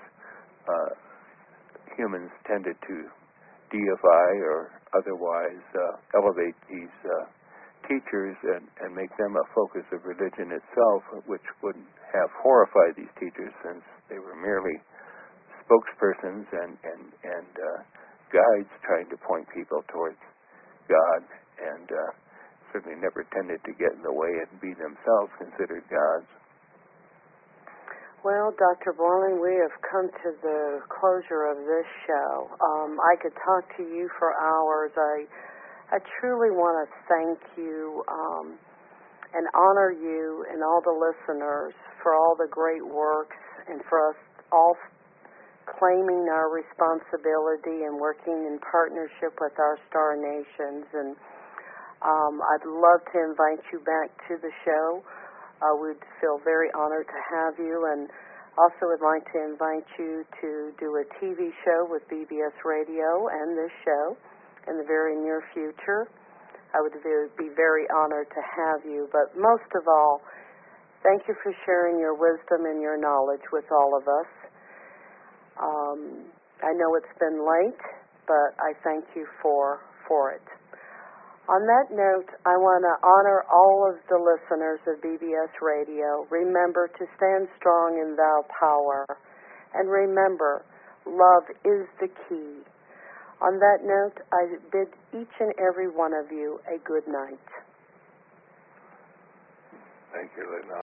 humans tended to deify or otherwise elevate these teachers and make them a focus of religion itself, which would have horrified these teachers since they were merely spokespersons and guides trying to point people towards God, and certainly never tended to get in the way and be themselves considered gods. Well, Dr. Boiling, we have come to the closure of this show. I could talk to you for hours. I truly want to thank you and honor you and all the listeners for all the great works, and for us all claiming our responsibility and working in partnership with our star nations. And I'd love to invite you back to the show. We'd feel very honored to have you, and also would like to invite you to do a TV show with BBS Radio and this show in the very near future. I would be very honored to have you. But most of all, thank you for sharing your wisdom and your knowledge with all of us. I know it's been late, but I thank you for it. On that note, I want to honor all of the listeners of BBS Radio. Remember to stand strong in thou power. And remember, love is the key. On that note, I bid each and every one of you a good night. Thank you, Linda.